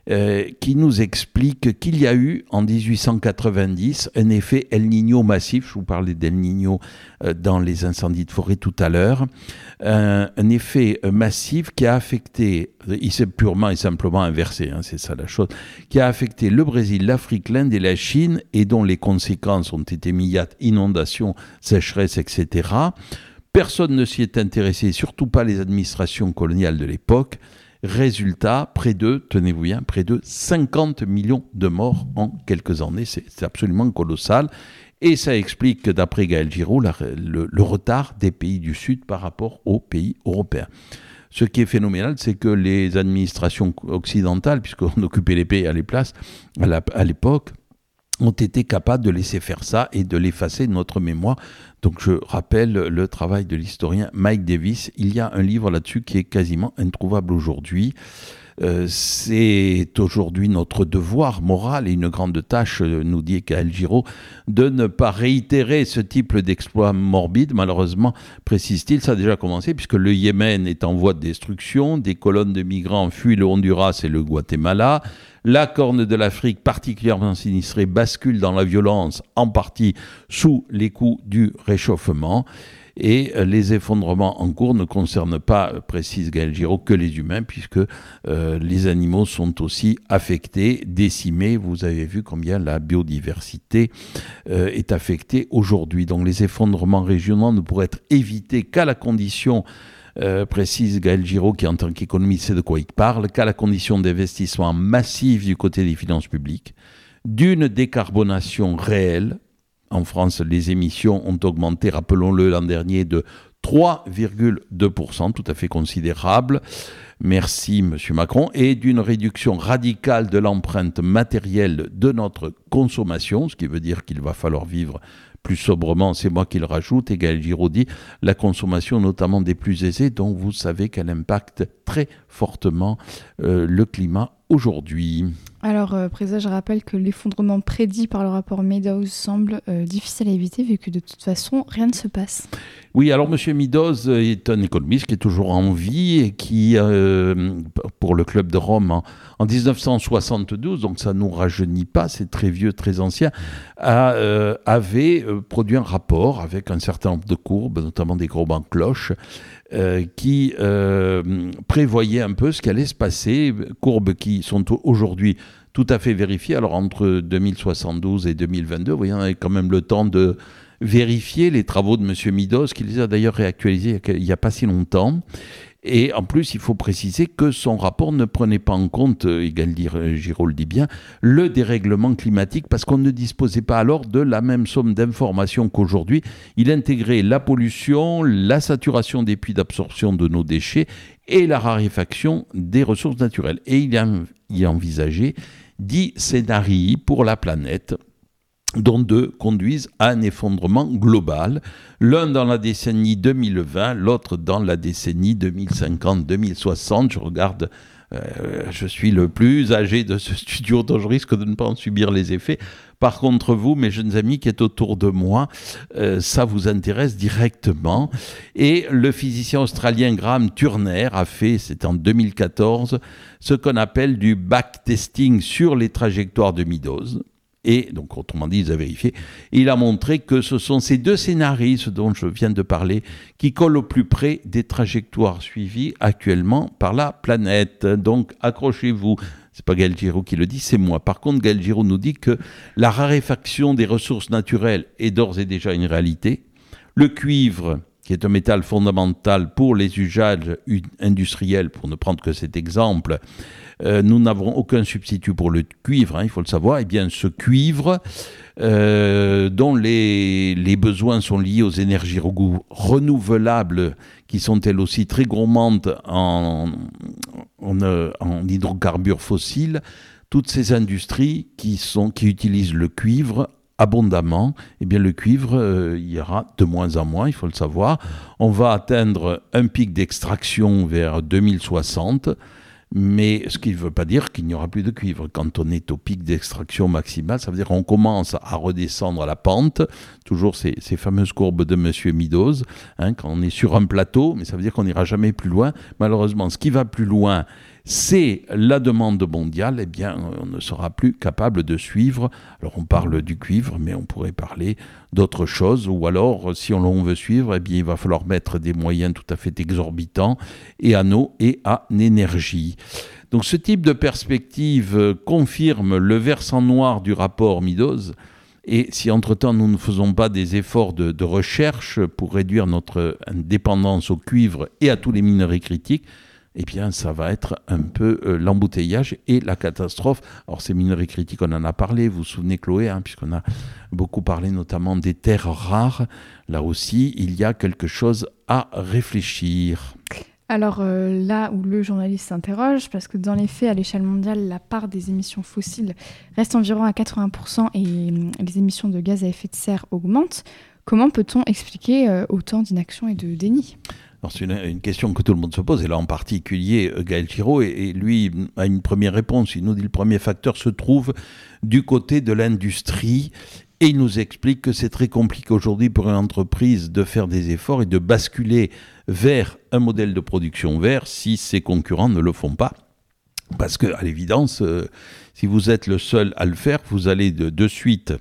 euh, qui nous explique qu'il y a eu en dix-huit cent quatre-vingt-dix un effet El Niño massif. Je vous parlais d'El Niño euh, dans les incendies de forêt tout à l'heure. Euh, un effet euh, massif qui a affecté, il s'est purement et simplement inversé, hein, c'est ça la chose, qui a affecté le Brésil, l'Afrique, l'Inde et la Chine, et dont les conséquences ont été immédiates, inondations, sécheresses, et cetera. Personne ne s'y est intéressé, surtout pas les administrations coloniales de l'époque. Résultat, près de, tenez-vous bien, près de cinquante millions de morts en quelques années. C'est, c'est absolument colossal. Et ça explique, d'après Gaël Giraud, la, le, le retard des pays du Sud par rapport aux pays européens. Ce qui est phénoménal, c'est que les administrations occidentales, puisqu'on occupait les pays à, les places, à, la, à l'époque, ont été capables de laisser faire ça et de l'effacer de notre mémoire. Donc je rappelle le travail de l'historien Mike Davis. Il y a un livre là-dessus qui est quasiment introuvable aujourd'hui. Euh, c'est aujourd'hui notre devoir moral et une grande tâche, nous dit Gaël Giraud, de ne pas réitérer ce type d'exploit morbide. Malheureusement, précise-t-il, ça a déjà commencé puisque le Yémen est en voie de destruction, des colonnes de migrants fuient le Honduras et le Guatemala, la Corne de l'Afrique, particulièrement sinistrée, bascule dans la violence, en partie sous les coups du réchauffement. Et les effondrements en cours ne concernent pas, précise Gaël Giraud, que les humains, puisque euh, les animaux sont aussi affectés, décimés. Vous avez vu combien la biodiversité euh, est affectée aujourd'hui. Donc les effondrements régionaux ne pourraient être évités qu'à la condition, euh, précise Gaël Giraud, qui en tant qu'économiste sait de quoi il parle, qu'à la condition d'investissement massif du côté des finances publiques, d'une décarbonation réelle. En France, les émissions ont augmenté, rappelons-le, l'an dernier de trois virgule deux pour cent, tout à fait considérable. Merci, M. Macron. Et d'une réduction radicale de l'empreinte matérielle de notre consommation, ce qui veut dire qu'il va falloir vivre plus sobrement, c'est moi qui le rajoute. Et Gaël Giraud dit la consommation, notamment des plus aisés, dont vous savez qu'elle impacte très fortement euh, le climat aujourd'hui. Alors, euh, Présa, je rappelle que l'effondrement prédit par le rapport Meadows semble euh, difficile à éviter, vu que de toute façon, rien ne se passe. Oui, alors M. Meadows est un économiste qui est toujours en vie et qui, euh, pour le Club de Rome, en, en dix-neuf cent soixante-douze, donc ça ne nous rajeunit pas, c'est très vieux, très ancien, a, euh, avait euh, produit un rapport avec un certain nombre de courbes, notamment des courbes en cloche, Euh, qui euh, prévoyait un peu ce qui allait se passer, courbes qui sont aujourd'hui tout à fait vérifiées. Alors entre deux mille soixante-douze et deux mille vingt-deux, vous voyez, on avait quand même le temps de vérifier les travaux de M. Meadows, qui les a d'ailleurs réactualisés il n'y a pas si longtemps. Et en plus, il faut préciser que son rapport ne prenait pas en compte, et Gaël Giraud le dit bien, le dérèglement climatique, parce qu'on ne disposait pas alors de la même somme d'informations qu'aujourd'hui. Il intégrait la pollution, la saturation des puits d'absorption de nos déchets et la raréfaction des ressources naturelles. Et il a, il a envisagé dix scénarios pour la planète, dont deux conduisent à un effondrement global, l'un dans la décennie deux mille vingt, l'autre dans la décennie deux mille cinquante deux mille soixante. Je regarde, euh, je suis le plus âgé de ce studio, donc je risque de ne pas en subir les effets. Par contre, vous, mes jeunes amis qui êtes autour de moi, euh, ça vous intéresse directement. Et le physicien australien Graham Turner a fait, c'était en deux mille quatorze, ce qu'on appelle du backtesting sur les trajectoires de Meadows. Et donc, autrement dit, il a vérifié. Et il a montré que ce sont ces deux scénarios, ce dont je viens de parler, qui collent au plus près des trajectoires suivies actuellement par la planète. Donc, accrochez-vous. C'est pas Gaël Giraud qui le dit, c'est moi. Par contre, Gaël Giraud nous dit que la raréfaction des ressources naturelles est d'ores et déjà une réalité. Le cuivre, qui est un métal fondamental pour les usages industriels, pour ne prendre que cet exemple, euh, nous n'avons aucun substitut pour le cuivre, hein, il faut le savoir. Eh bien, ce cuivre, euh, dont les, les besoins sont liés aux énergies renouvelables, qui sont elles aussi très gourmandes en, en, en hydrocarbures fossiles, toutes ces industries qui, sont, qui utilisent le cuivre abondamment, eh bien le cuivre, euh, il y aura de moins en moins, il faut le savoir. On va atteindre un pic d'extraction vers deux mille soixante, mais ce qui ne veut pas dire qu'il n'y aura plus de cuivre. Quand on est au pic d'extraction maximale, ça veut dire qu'on commence à redescendre à la pente, toujours ces, ces fameuses courbes de M. Meadows, hein, quand on est sur un plateau, mais ça veut dire qu'on n'ira jamais plus loin. Malheureusement, ce qui va plus loin, c'est la demande mondiale, eh bien, on ne sera plus capable de suivre. Alors, on parle du cuivre, mais on pourrait parler d'autres choses. Ou alors, si on veut suivre, eh bien, il va falloir mettre des moyens tout à fait exorbitants et en eau et en énergie. Donc, ce type de perspective confirme le versant noir du rapport Meadows. Et si entre-temps, nous ne faisons pas des efforts de, de recherche pour réduire notre dépendance au cuivre et à tous les minerais critiques, eh bien, ça va être un peu euh, l'embouteillage et la catastrophe. Alors, ces minerais critiques, on en a parlé, vous vous souvenez, Chloé, hein, puisqu'on a beaucoup parlé notamment des terres rares. Là aussi, il y a quelque chose à réfléchir. Alors euh, là où le journaliste s'interroge, parce que dans les faits, à l'échelle mondiale, la part des émissions fossiles reste environ à quatre-vingts pour cent et euh, les émissions de gaz à effet de serre augmentent, comment peut-on expliquer euh, autant d'inaction et de déni ? Alors, c'est une, une question que tout le monde se pose, et là en particulier Gaël Giraud, et, et lui a une première réponse. Il nous dit que le premier facteur se trouve du côté de l'industrie, et il nous explique que c'est très compliqué aujourd'hui pour une entreprise de faire des efforts et de basculer vers un modèle de production vert si ses concurrents ne le font pas. Parce qu'à l'évidence, euh, si vous êtes le seul à le faire, vous allez de, de suite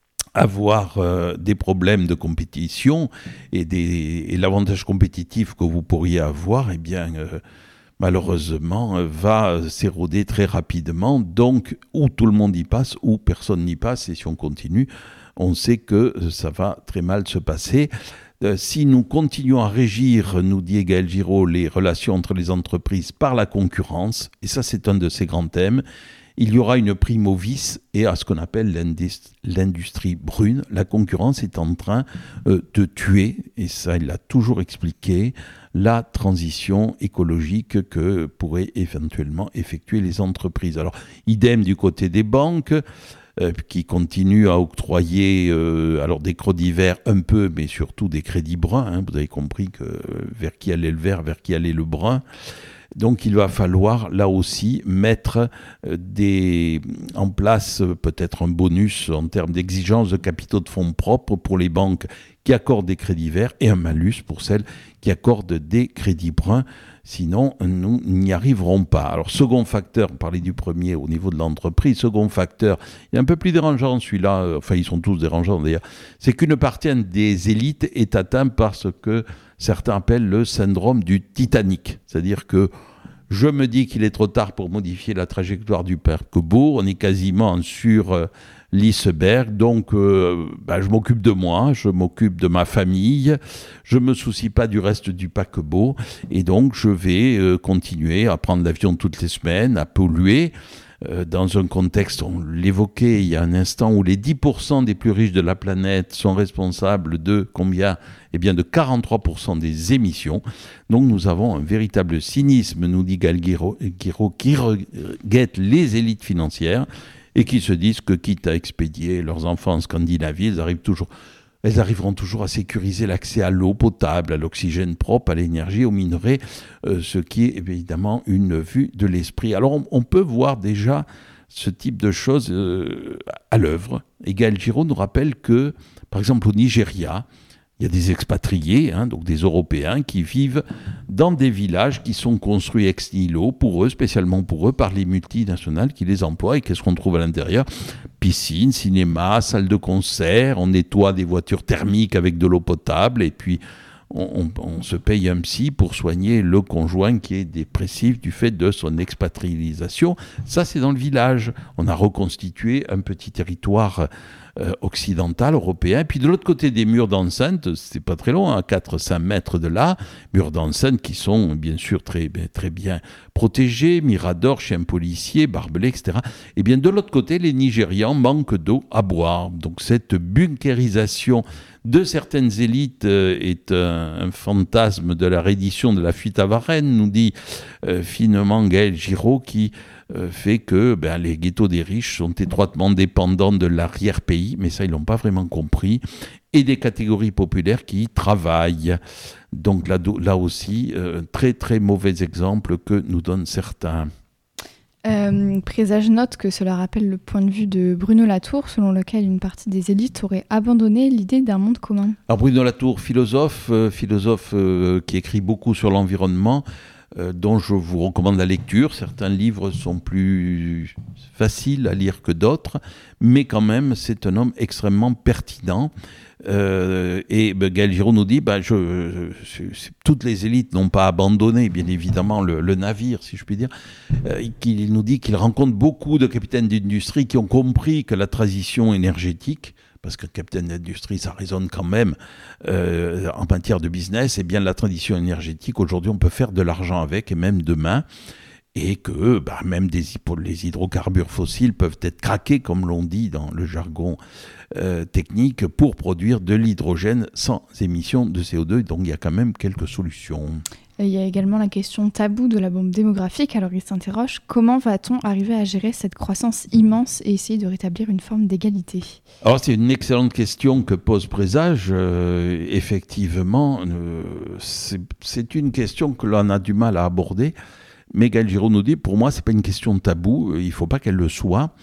avoir euh, des problèmes de compétition et, des, et l'avantage compétitif que vous pourriez avoir, eh bien, euh, malheureusement, euh, va s'éroder très rapidement. Donc, ou tout le monde y passe, ou personne n'y passe. Et si on continue, on sait que ça va très mal se passer. Euh, si nous continuons à régir, nous dit Gaël Giraud, les relations entre les entreprises par la concurrence, et ça c'est un de ces grands thèmes, il y aura une prime au vice et à ce qu'on appelle l'industrie, l'industrie brune. La concurrence est en train euh, de tuer, et ça il l'a toujours expliqué, la transition écologique que pourraient éventuellement effectuer les entreprises. Alors, idem du côté des banques, euh, qui continuent à octroyer euh, alors des crédits verts un peu, mais surtout des crédits bruns. Hein. Vous avez compris que euh, vers qui allait le vert, vers qui allait le brun. Donc il va falloir là aussi mettre euh, des, en place euh, peut-être un bonus en termes d'exigence de capitaux de fonds propres pour les banques qui accordent des crédits verts et un malus pour celles qui accordent des crédits bruns. Sinon, nous n'y arriverons pas. Alors, second facteur, on parlait du premier au niveau de l'entreprise, second facteur, il est un peu plus dérangeant celui-là, euh, enfin ils sont tous dérangeants d'ailleurs, c'est qu'une partie des élites est atteinte par ce que certains appellent le syndrome du Titanic. C'est-à-dire que je me dis qu'il est trop tard pour modifier la trajectoire du paquebot, on est quasiment sur euh, l'iceberg, donc euh, bah, je m'occupe de moi, je m'occupe de ma famille, je ne me soucie pas du reste du paquebot, et donc je vais euh, continuer à prendre l'avion toutes les semaines, à polluer, euh, dans un contexte, on l'évoquait il y a un instant, où les dix pour cent des plus riches de la planète sont responsables de combien ? Eh bien de quarante-trois pour cent des émissions. Donc nous avons un véritable cynisme, nous dit Gaël Giraud, qui guette les élites financières et qui se disent que quitte à expédier leurs enfants en Scandinavie, elles arrivent toujours, elles arriveront toujours à sécuriser l'accès à l'eau potable, à l'oxygène propre, à l'énergie, aux minerais, euh, ce qui est évidemment une vue de l'esprit. Alors on, on peut voir déjà ce type de choses euh, à l'œuvre. Et Gaël Giraud nous rappelle que, par exemple au Nigeria, il y a des expatriés, hein, donc des Européens, qui vivent dans des villages qui sont construits ex nihilo, pour eux, spécialement pour eux, par les multinationales qui les emploient. Et qu'est-ce qu'on trouve à l'intérieur ? Piscine, cinéma, salle de concert, on nettoie des voitures thermiques avec de l'eau potable, et puis on, on, on se paye un psy pour soigner le conjoint qui est dépressif du fait de son expatrialisation. Ça, c'est dans le village. On a reconstitué un petit territoire Euh, occidental, européen. Puis de l'autre côté des murs d'enceinte, c'est pas très loin, à quatre à cinq mètres de là, murs d'enceinte qui sont bien sûr très, très bien protégés, miradors, chiens policiers, barbelés, et cetera. Et bien de l'autre côté, les Nigérians manquent d'eau à boire. Donc cette bunkérisation de certaines élites euh, est un, un fantasme de la reddition de la fuite à Varennes, nous dit euh, finement Gaël Giraud, qui euh, fait que ben, les ghettos des riches sont étroitement dépendants de l'arrière-pays, mais ça ils l'ont pas vraiment compris, et des catégories populaires qui y travaillent. Donc là, là aussi, euh, très très mauvais exemple que nous donnent certains. Euh, Présage note que cela rappelle le point de vue de Bruno Latour, selon lequel une partie des élites aurait abandonné l'idée d'un monde commun. Alors Bruno Latour, philosophe, euh, philosophe euh, qui écrit beaucoup sur l'environnement, euh, dont je vous recommande la lecture. Certains livres sont plus faciles à lire que d'autres, mais quand même, c'est un homme extrêmement pertinent. Euh, et ben, Gaël Giraud nous dit ben, je, je, je, toutes les élites n'ont pas abandonné, bien évidemment, le, le navire, si je puis dire. Euh, qu'il nous dit qu'il rencontre beaucoup de capitaines d'industrie qui ont compris que la transition énergétique, parce qu'un capitaine d'industrie, ça résonne quand même euh, en matière de business, et bien la transition énergétique, aujourd'hui, on peut faire de l'argent avec, et même demain, et que bah, même des, les hydrocarbures fossiles peuvent être craqués, comme l'on dit dans le jargon euh, technique, pour produire de l'hydrogène sans émission de C O deux. Donc il y a quand même quelques solutions. Et il y a également la question taboue de la bombe démographique. Alors il s'interroge, comment va-t-on arriver à gérer cette croissance immense et essayer de rétablir une forme d'égalité ? Alors c'est une excellente question que pose Présage. Euh, effectivement, euh, c'est, c'est une question que l'on a du mal à aborder. Mais Gaël Giraud nous dit, pour moi, ce n'est pas une question de tabou, il ne faut pas qu'elle le soit.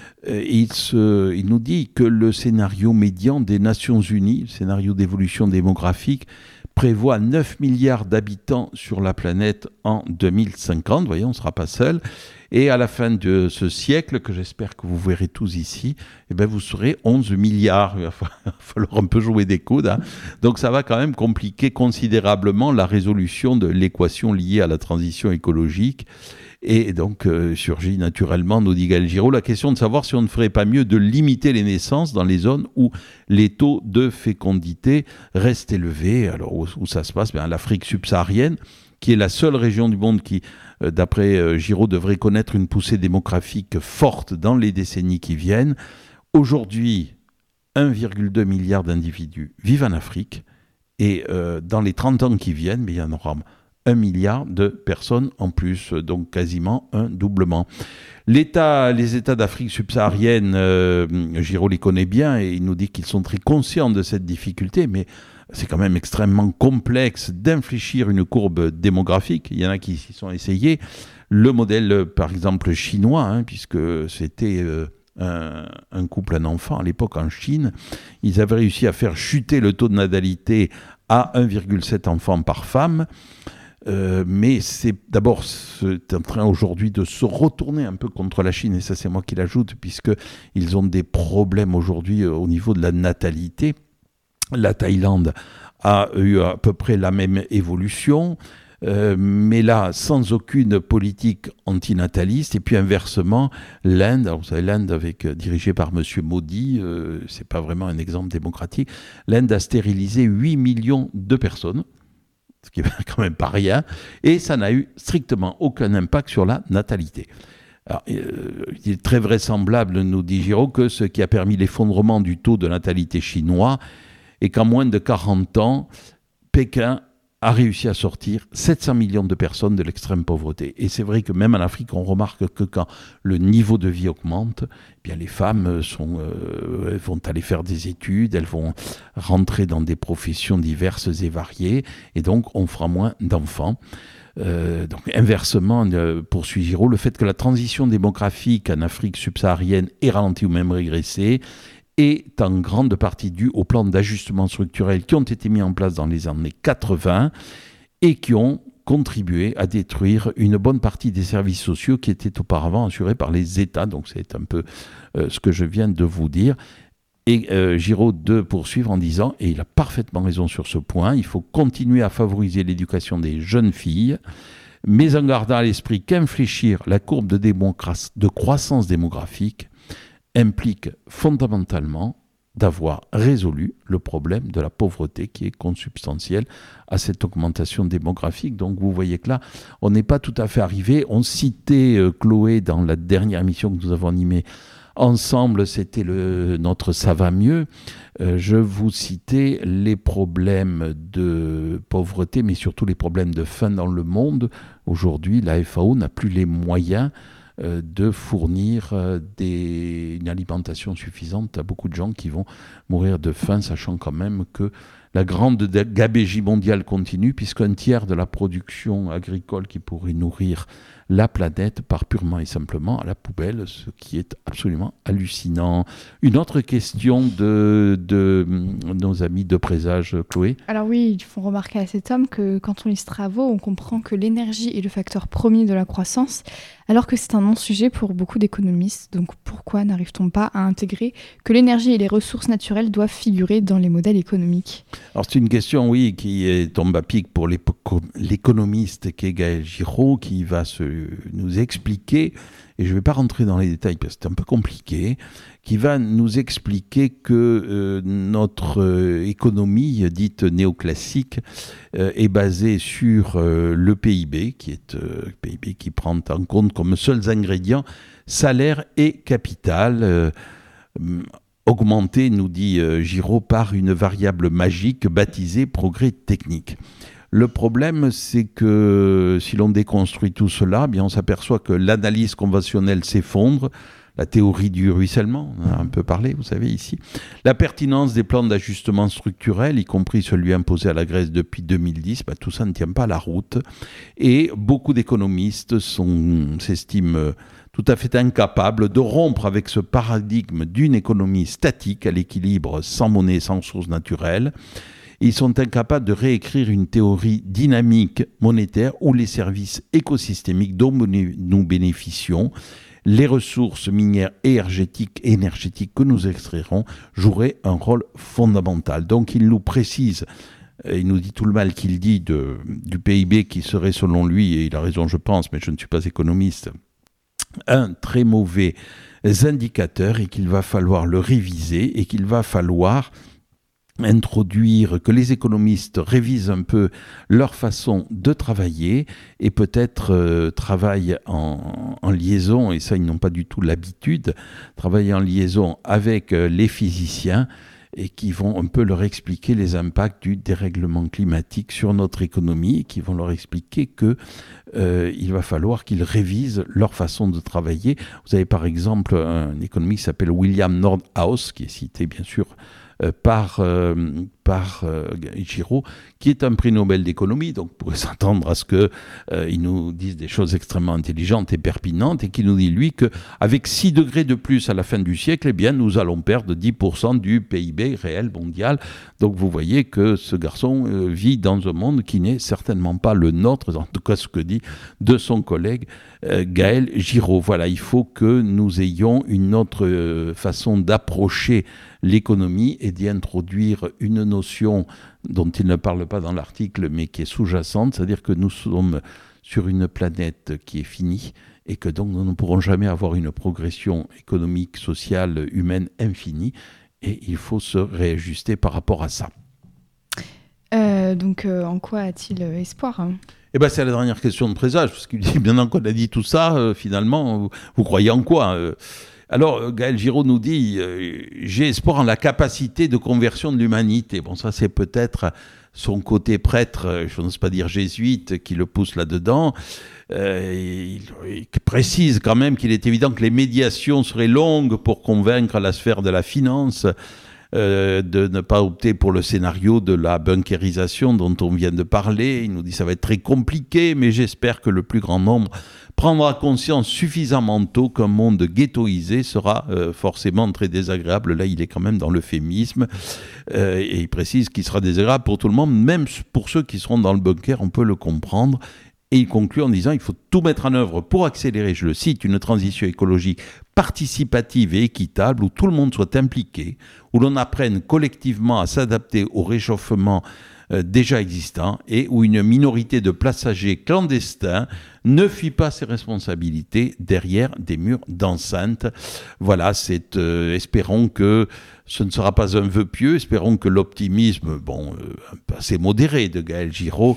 Il, se, il nous dit que le scénario médian des Nations Unies, le scénario d'évolution démographique, prévoit neuf milliards d'habitants sur la planète en deux mille cinquante. Vous voyez, on ne sera pas seul. Et à la fin de ce siècle, que j'espère que vous verrez tous ici, eh ben vous serez onze milliards. Il va falloir un peu jouer des coudes. Hein. Donc ça va quand même compliquer considérablement la résolution de l'équation liée à la transition écologique. Et donc euh, surgit naturellement, nous dit Gaël Giraud, la question de savoir si on ne ferait pas mieux de limiter les naissances dans les zones où les taux de fécondité restent élevés. Alors où, où ça se passe ? Bien, l'Afrique subsaharienne, qui est la seule région du monde qui, euh, d'après euh, Giraud, devrait connaître une poussée démographique forte dans les décennies qui viennent. Aujourd'hui, un virgule deux milliard d'individus vivent en Afrique, et euh, dans les trente ans qui viennent, mais il y en aura un milliard de personnes en plus, donc quasiment un doublement. L'État, les États d'Afrique subsaharienne, euh, Giraud les connaît bien et il nous dit qu'ils sont très conscients de cette difficulté, mais c'est quand même extrêmement complexe d'infléchir une courbe démographique. Il y en a qui s'y sont essayés. Le modèle, par exemple, chinois, hein, puisque c'était euh, un, un couple, un enfant à l'époque en Chine, ils avaient réussi à faire chuter le taux de natalité à un virgule sept enfants par femme. Euh, mais c'est d'abord c'est en train aujourd'hui de se retourner un peu contre la Chine, et ça c'est moi qui l'ajoute, puisqu'ils ont des problèmes aujourd'hui au niveau de la natalité. La Thaïlande a eu à peu près la même évolution, euh, mais là sans aucune politique antinataliste. Et puis inversement, l'Inde, alors vous savez, l'Inde avec, euh, dirigée par M. Modi, euh, c'est pas vraiment un exemple démocratique. L'Inde a stérilisé huit millions de personnes, ce qui n'est quand même pas rien, et ça n'a eu strictement aucun impact sur la natalité. Alors, euh, il est très vraisemblable, nous dit Giraud, que ce qui a permis l'effondrement du taux de natalité chinois est qu'en moins de quarante ans, Pékin a réussi à sortir sept cents millions de personnes de l'extrême pauvreté. Et c'est vrai que même en Afrique, on remarque que quand le niveau de vie augmente, eh bien les femmes sont, euh, vont aller faire des études, elles vont rentrer dans des professions diverses et variées, et donc on fera moins d'enfants. Euh, donc inversement, euh, poursuit Giraud, le fait que la transition démographique en Afrique subsaharienne est ralentie ou même régressée est en grande partie due aux plans d'ajustement structurel qui ont été mis en place dans les années quatre-vingts et qui ont contribué à détruire une bonne partie des services sociaux qui étaient auparavant assurés par les États. Donc c'est un peu euh, ce que je viens de vous dire. Et euh, Giraud de poursuivre en disant, et il a parfaitement raison sur ce point, il faut continuer à favoriser l'éducation des jeunes filles, mais en gardant à l'esprit qu'infléchir la courbe de, démocra- de croissance démographique implique fondamentalement d'avoir résolu le problème de la pauvreté qui est consubstantiel à cette augmentation démographique. Donc vous voyez que là, on n'est pas tout à fait arrivé. On citait euh, Chloé dans la dernière émission que nous avons animée ensemble, c'était le, notre Ça va mieux. Euh, je vous citais les problèmes de pauvreté, mais surtout les problèmes de faim dans le monde. Aujourd'hui, la F A O n'a plus les moyens de fournir des, une alimentation suffisante à beaucoup de gens qui vont mourir de faim, sachant quand même que la grande gabégie mondiale continue, puisqu'un tiers de la production agricole qui pourrait nourrir la planète part purement et simplement à la poubelle, ce qui est absolument hallucinant. Une autre question de, de nos amis de Présage, Chloé. Alors oui, ils font remarquer à cet homme que quand on lit ce travaux, on comprend que l'énergie est le facteur premier de la croissance, alors que c'est un non-sujet pour beaucoup d'économistes. Donc pourquoi n'arrive-t-on pas à intégrer que l'énergie et les ressources naturelles doivent figurer dans les modèles économiques ? Alors c'est une question, oui, qui est tombe à pic pour l'économiste qu'est Gaël Giraud, qui va se, nous expliquer, et je ne vais pas rentrer dans les détails parce que c'est un peu compliqué, qui va nous expliquer que euh, notre euh, économie dite néoclassique euh, est basée sur euh, le P I B, qui est euh, le P I B qui prend en compte comme seuls ingrédients salaire et capital, euh, augmenté, nous dit euh, Giraud, par une variable magique baptisée progrès technique. Le problème, c'est que si l'on déconstruit tout cela, bien on s'aperçoit que l'analyse conventionnelle s'effondre, la théorie du ruissellement, on en a un peu parlé, vous savez, ici, la pertinence des plans d'ajustement structurel, y compris celui imposé à la Grèce depuis deux mille dix, bah, tout ça ne tient pas la route. Et beaucoup d'économistes sont, s'estiment tout à fait incapables de rompre avec ce paradigme d'une économie statique à l'équilibre sans monnaie, sans ressources naturelles. Ils sont incapables de réécrire une théorie dynamique monétaire où les services écosystémiques dont nous bénéficions, les ressources minières et énergétiques, énergétiques que nous extrairons, joueraient un rôle fondamental. Donc il nous précise, il nous dit tout le mal qu'il dit de, du P I B qui serait selon lui, et il a raison je pense, mais je ne suis pas économiste, un très mauvais indicateur et qu'il va falloir le réviser et qu'il va falloir introduire, que les économistes révisent un peu leur façon de travailler et peut-être euh, travaillent en, en liaison, et ça ils n'ont pas du tout l'habitude, travailler en liaison avec euh, les physiciens et qui vont un peu leur expliquer les impacts du dérèglement climatique sur notre économie, et qui vont leur expliquer que euh, il va falloir qu'ils révisent leur façon de travailler. Vous avez par exemple un économiste qui s'appelle William Nordhaus, qui est cité bien sûr Euh, par, euh, par euh, Giraud, qui est un prix Nobel d'économie, donc on pourrait s'attendre à ce qu'il euh, nous dise des choses extrêmement intelligentes et pertinentes, et qui nous dit, lui, qu'avec six degrés de plus à la fin du siècle, eh bien, nous allons perdre dix pour cent du P I B réel mondial. Donc vous voyez que ce garçon euh, vit dans un monde qui n'est certainement pas le nôtre, en tout cas ce que dit de son collègue euh, Gaël Giraud. Voilà, il faut que nous ayons une autre euh, façon d'approcher l'économie et d'y introduire une notion dont il ne parle pas dans l'article, mais qui est sous-jacente, c'est-à-dire que nous sommes sur une planète qui est finie et que donc nous ne pourrons jamais avoir une progression économique, sociale, humaine infinie, et il faut se réajuster par rapport à ça. Euh, donc euh, en quoi a-t-il espoir hein Eh ben, c'est la dernière question de Présage, parce qu'il dit, maintenant qu'on a dit tout ça, euh, finalement, vous, vous croyez en quoi euh Alors, Gaël Giraud nous dit euh, « J'ai espoir en la capacité de conversion de l'humanité ». Bon, ça, c'est peut-être son côté prêtre, je n'ose pas dire jésuite, qui le pousse là-dedans. Euh, il, il précise quand même qu'il est évident que les médiations seraient longues pour convaincre la sphère de la finance euh, de ne pas opter pour le scénario de la bunkérisation dont on vient de parler. Il nous dit « Ça va être très compliqué, mais j'espère que le plus grand nombre prendra conscience suffisamment tôt qu'un monde ghettoisé sera euh, forcément très désagréable ». Là, il est quand même dans l'euphémisme. Euh, et il précise qu'il sera désagréable pour tout le monde, même pour ceux qui seront dans le bunker, on peut le comprendre. Et il conclut en disant « Il faut tout mettre en œuvre pour accélérer, je le cite, une transition écologique participative et équitable où tout le monde soit impliqué, où l'on apprenne collectivement à s'adapter au réchauffement Euh, déjà existant et où une minorité de passagers clandestins ne fuit pas ses responsabilités derrière des murs d'enceinte. » Voilà, c'est, euh, espérons que ce ne sera pas un vœu pieux, espérons que l'optimisme, bon, euh, assez modéré de Gaël Giraud,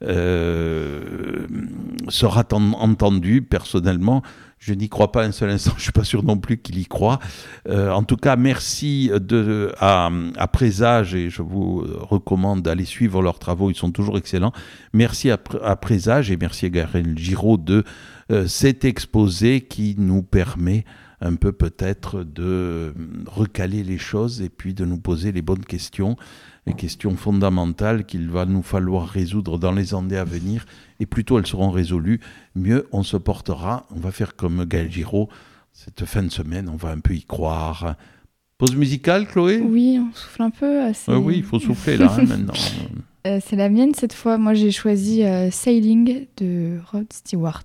euh, sera en, entendu. Personnellement, je n'y crois pas un seul instant, je ne suis pas sûr non plus qu'il y croit. Euh, en tout cas, merci de, à, à Présage, et je vous recommande d'aller suivre leurs travaux, ils sont toujours excellents. Merci à, à Présage et merci à Gaël Giraud de euh, cet exposé qui nous permet un peu peut-être de recaler les choses et puis de nous poser les bonnes questions, les questions fondamentales qu'il va nous falloir résoudre dans les années à venir. Et plus tôt elles seront résolues, mieux on se portera. On va faire comme Gaël Giraud, cette fin de semaine, on va un peu y croire. Pause musicale, Chloé ? Oui, on souffle un peu. euh, c'est- Euh, oui, il faut souffler là hein, maintenant. Euh, c'est la mienne cette fois. Moi, j'ai choisi euh, Sailing de Rod Stewart.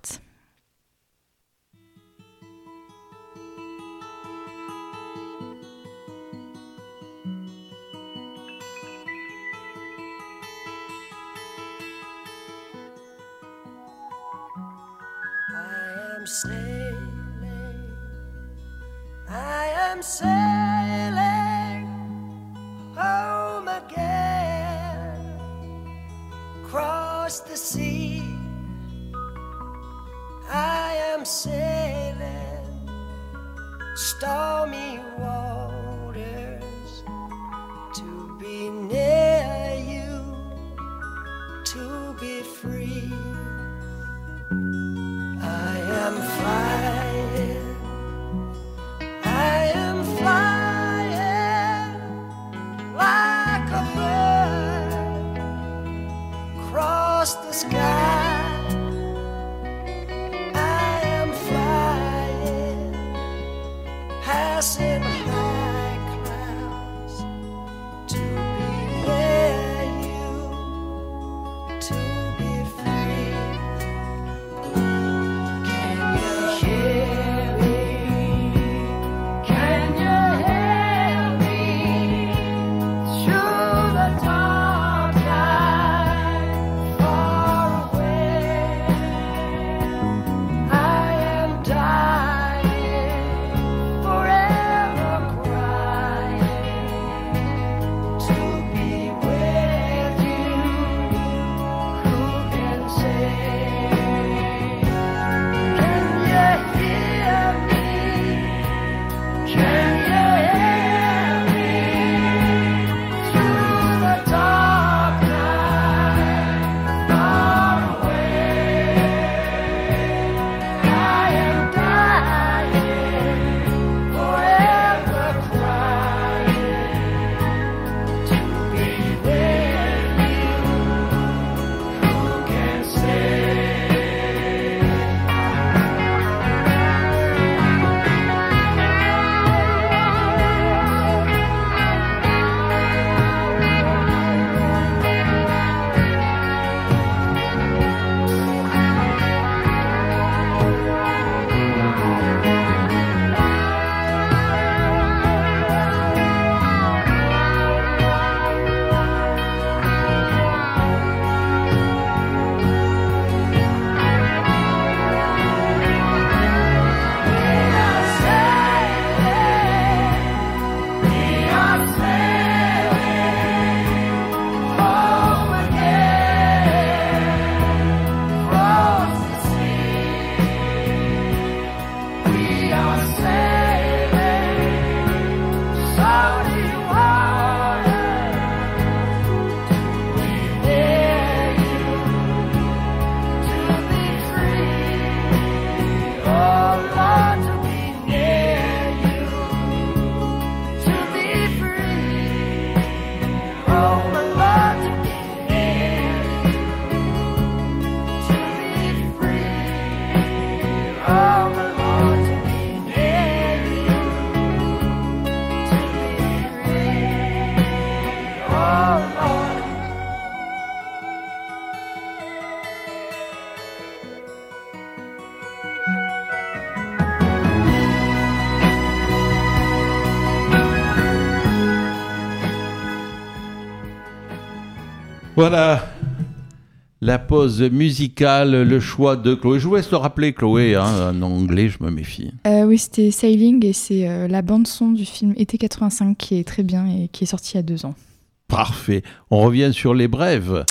I am sailing, I am sailing home again, across the sea. I am sailing stormy waters to be near you, to be free. I am flying, I am flying like a bird across the sky. I am flying, passing high clouds to be near you, to be free. Can you hear me? Can you hear me? Through the dark night, far away. I am dying, forever crying, to be with you. Who can say? Can you hear me? Can you hear me? Through the dark night, far away. I am dying, forever crying, to be with you. Who can say? Voilà, la pause musicale, le choix de Chloé. Je vous laisse le rappeler, Chloé, hein, en anglais, je me méfie. Euh, oui, c'était Sailing et c'est euh, la bande-son du film Été quatre-vingt-cinq qui est très bien et qui est sorti il y a deux ans. Parfait. On revient sur les brèves.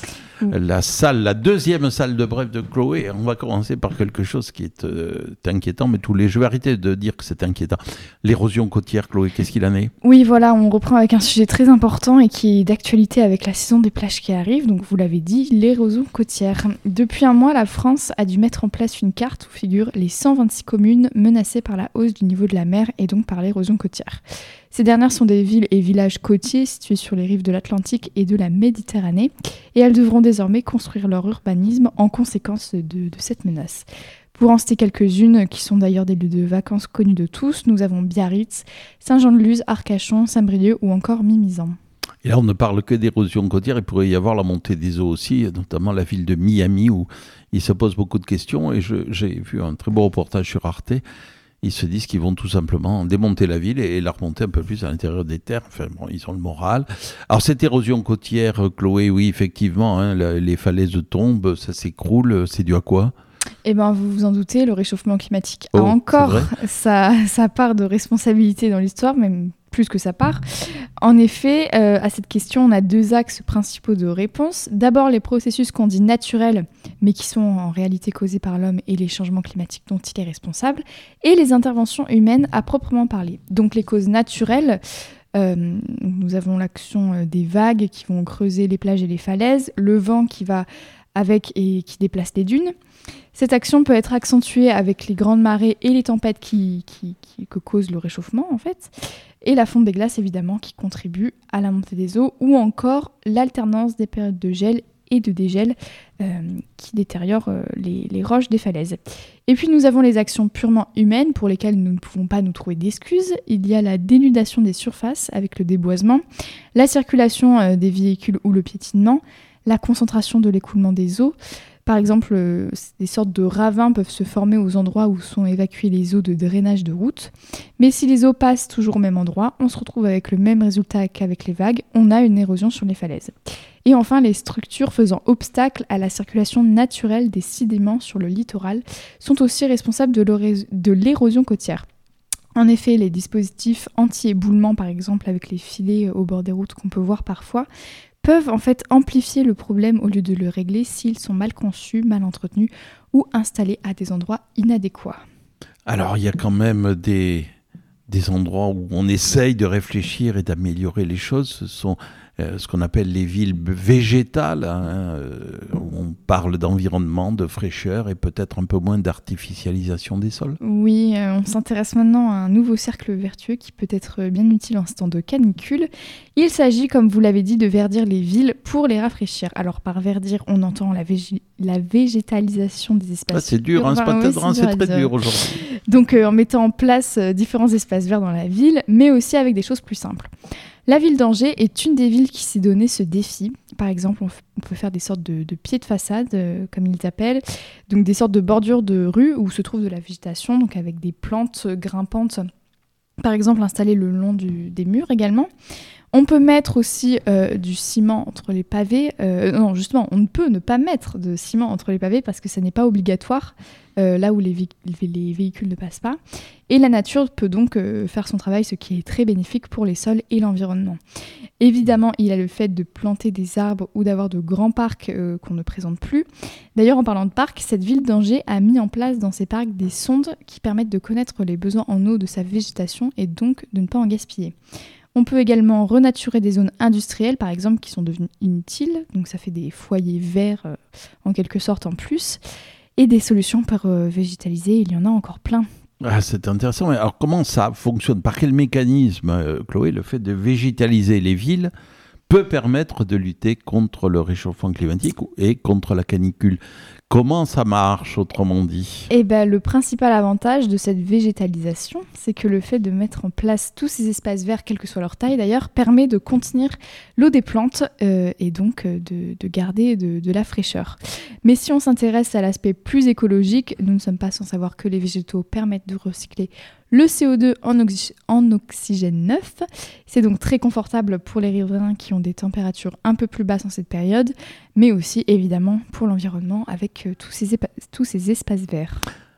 la salle, la deuxième salle de bref de Chloé. On va commencer par quelque chose qui est euh, inquiétant, mais tous les, je vais arrêter de dire que c'est inquiétant. L'érosion côtière, Chloé, qu'est-ce qu'il en est ? Oui, voilà, on reprend avec un sujet très important et qui est d'actualité avec la saison des plages qui arrive. Donc, vous l'avez dit, l'érosion côtière. Depuis un mois, la France a dû mettre en place une carte où figurent les cent vingt-six communes menacées par la hausse du niveau de la mer et donc par l'érosion côtière. Ces dernières sont des villes et villages côtiers situés sur les rives de l'Atlantique et de la Méditerranée et elles devront désormais construire leur urbanisme en conséquence de, de cette menace. Pour en citer quelques-unes, qui sont d'ailleurs des lieux de vacances connus de tous, nous avons Biarritz, Saint-Jean-de-Luz, Arcachon, Saint-Brieuc ou encore Mimizan. Et là, on ne parle que d'érosion côtière. Il pourrait y avoir la montée des eaux aussi, notamment la ville de Miami où il se pose beaucoup de questions. Et je, j'ai vu un très beau reportage sur Arte. Ils se disent qu'ils vont tout simplement démonter la ville et la remonter un peu plus à l'intérieur des terres. Enfin bon, ils ont le moral. Alors cette érosion côtière, Chloé, oui, effectivement, hein, la, les falaises tombent, ça s'écroule. C'est dû à quoi ? Eh bien, vous vous en doutez, le réchauffement climatique Oh, a encore c'est sa, sa part de responsabilité dans l'histoire, même plus que sa part. En effet, euh, à cette question, on a deux axes principaux de réponse. D'abord, les processus qu'on dit naturels, mais qui sont en réalité causés par l'homme et les changements climatiques dont il est responsable, et les interventions humaines à proprement parler. Donc les causes naturelles, euh, nous avons l'action des vagues qui vont creuser les plages et les falaises, le vent qui va avec et qui déplace les dunes. Cette action peut être accentuée avec les grandes marées et les tempêtes qui, qui, qui, que cause le réchauffement, en fait. Et la fonte des glaces, évidemment, qui contribue à la montée des eaux, ou encore l'alternance des périodes de gel et de dégel euh, qui détériorent euh, les, les roches des falaises. Et puis nous avons les actions purement humaines pour lesquelles nous ne pouvons pas nous trouver d'excuses. Il y a la dénudation des surfaces avec le déboisement, la circulation euh, des véhicules ou le piétinement, la concentration de l'écoulement des eaux. Par exemple, euh, des sortes de ravins peuvent se former aux endroits où sont évacuées les eaux de drainage de route. Mais si les eaux passent toujours au même endroit, on se retrouve avec le même résultat qu'avec les vagues, on a une érosion sur les falaises. Et enfin, les structures faisant obstacle à la circulation naturelle des sédiments sur le littoral sont aussi responsables de, l'oré- de l'érosion côtière. En effet, les dispositifs anti-éboulement, par exemple avec les filets au bord des routes qu'on peut voir parfois, peuvent en fait amplifier le problème au lieu de le régler s'ils sont mal conçus, mal entretenus ou installés à des endroits inadéquats. Alors, il y a quand même des, des endroits où on essaye de réfléchir et d'améliorer les choses. Ce sont euh, ce qu'on appelle les villes végétales, hein, euh, où on parle d'environnement, de fraîcheur et peut-être un peu moins d'artificialisation des sols. Oui, euh, on s'intéresse maintenant à un nouveau cercle vertueux qui peut être bien utile en ce temps de canicule. Il s'agit, comme vous l'avez dit, de verdir les villes pour les rafraîchir. Alors par verdir, on entend la, végé- la végétalisation des espaces. Ah, c'est dur, hein, c'est, pas oui, peut-être, hein, c'est c'est dur à très dire. dur aujourd'hui. Donc euh, en mettant en place euh, différents espaces verts dans la ville, mais aussi avec des choses plus simples. La ville d'Angers est une des villes qui s'est donné ce défi. Par exemple, on, f- on peut faire des sortes de, de pieds de façade, euh, comme ils appellent, donc des sortes de bordures de rue où se trouve de la végétation, donc avec des plantes grimpantes, par exemple installées le long du, des murs également. On peut mettre aussi euh, du ciment entre les pavés. Euh, non, justement, on ne peut ne pas mettre de ciment entre les pavés parce que ça n'est pas obligatoire, euh, là où les, vé- les véhicules ne passent pas. Et la nature peut donc euh, faire son travail, ce qui est très bénéfique pour les sols et l'environnement. Évidemment, il y a le fait de planter des arbres ou d'avoir de grands parcs euh, qu'on ne présente plus. D'ailleurs, en parlant de parcs, cette ville d'Angers a mis en place dans ses parcs des sondes qui permettent de connaître les besoins en eau de sa végétation et donc de ne pas en gaspiller. On peut également renaturer des zones industrielles, par exemple, qui sont devenues inutiles. Donc ça fait des foyers verts, euh, en quelque sorte, en plus. Et des solutions pour euh, végétaliser, il y en a encore plein. Ah, c'est intéressant. Alors, comment ça fonctionne ? Par quel mécanisme, euh, Chloé, le fait de végétaliser les villes peut permettre de lutter contre le réchauffement climatique et contre la canicule ? Comment ça marche, autrement dit ? Eh ben, le principal avantage de cette végétalisation, c'est que le fait de mettre en place tous ces espaces verts, quelle que soit leur taille d'ailleurs, permet de contenir l'eau des plantes euh, et donc euh, de, de garder de, de la fraîcheur. Mais si on s'intéresse à l'aspect plus écologique, nous ne sommes pas sans savoir que les végétaux permettent de recycler le C O deux en, oxy- en oxygène neuf. C'est donc très confortable pour les riverains qui ont des températures un peu plus basses en cette période, mais aussi évidemment pour l'environnement avec euh, tous, ces épa- tous ces espaces verts.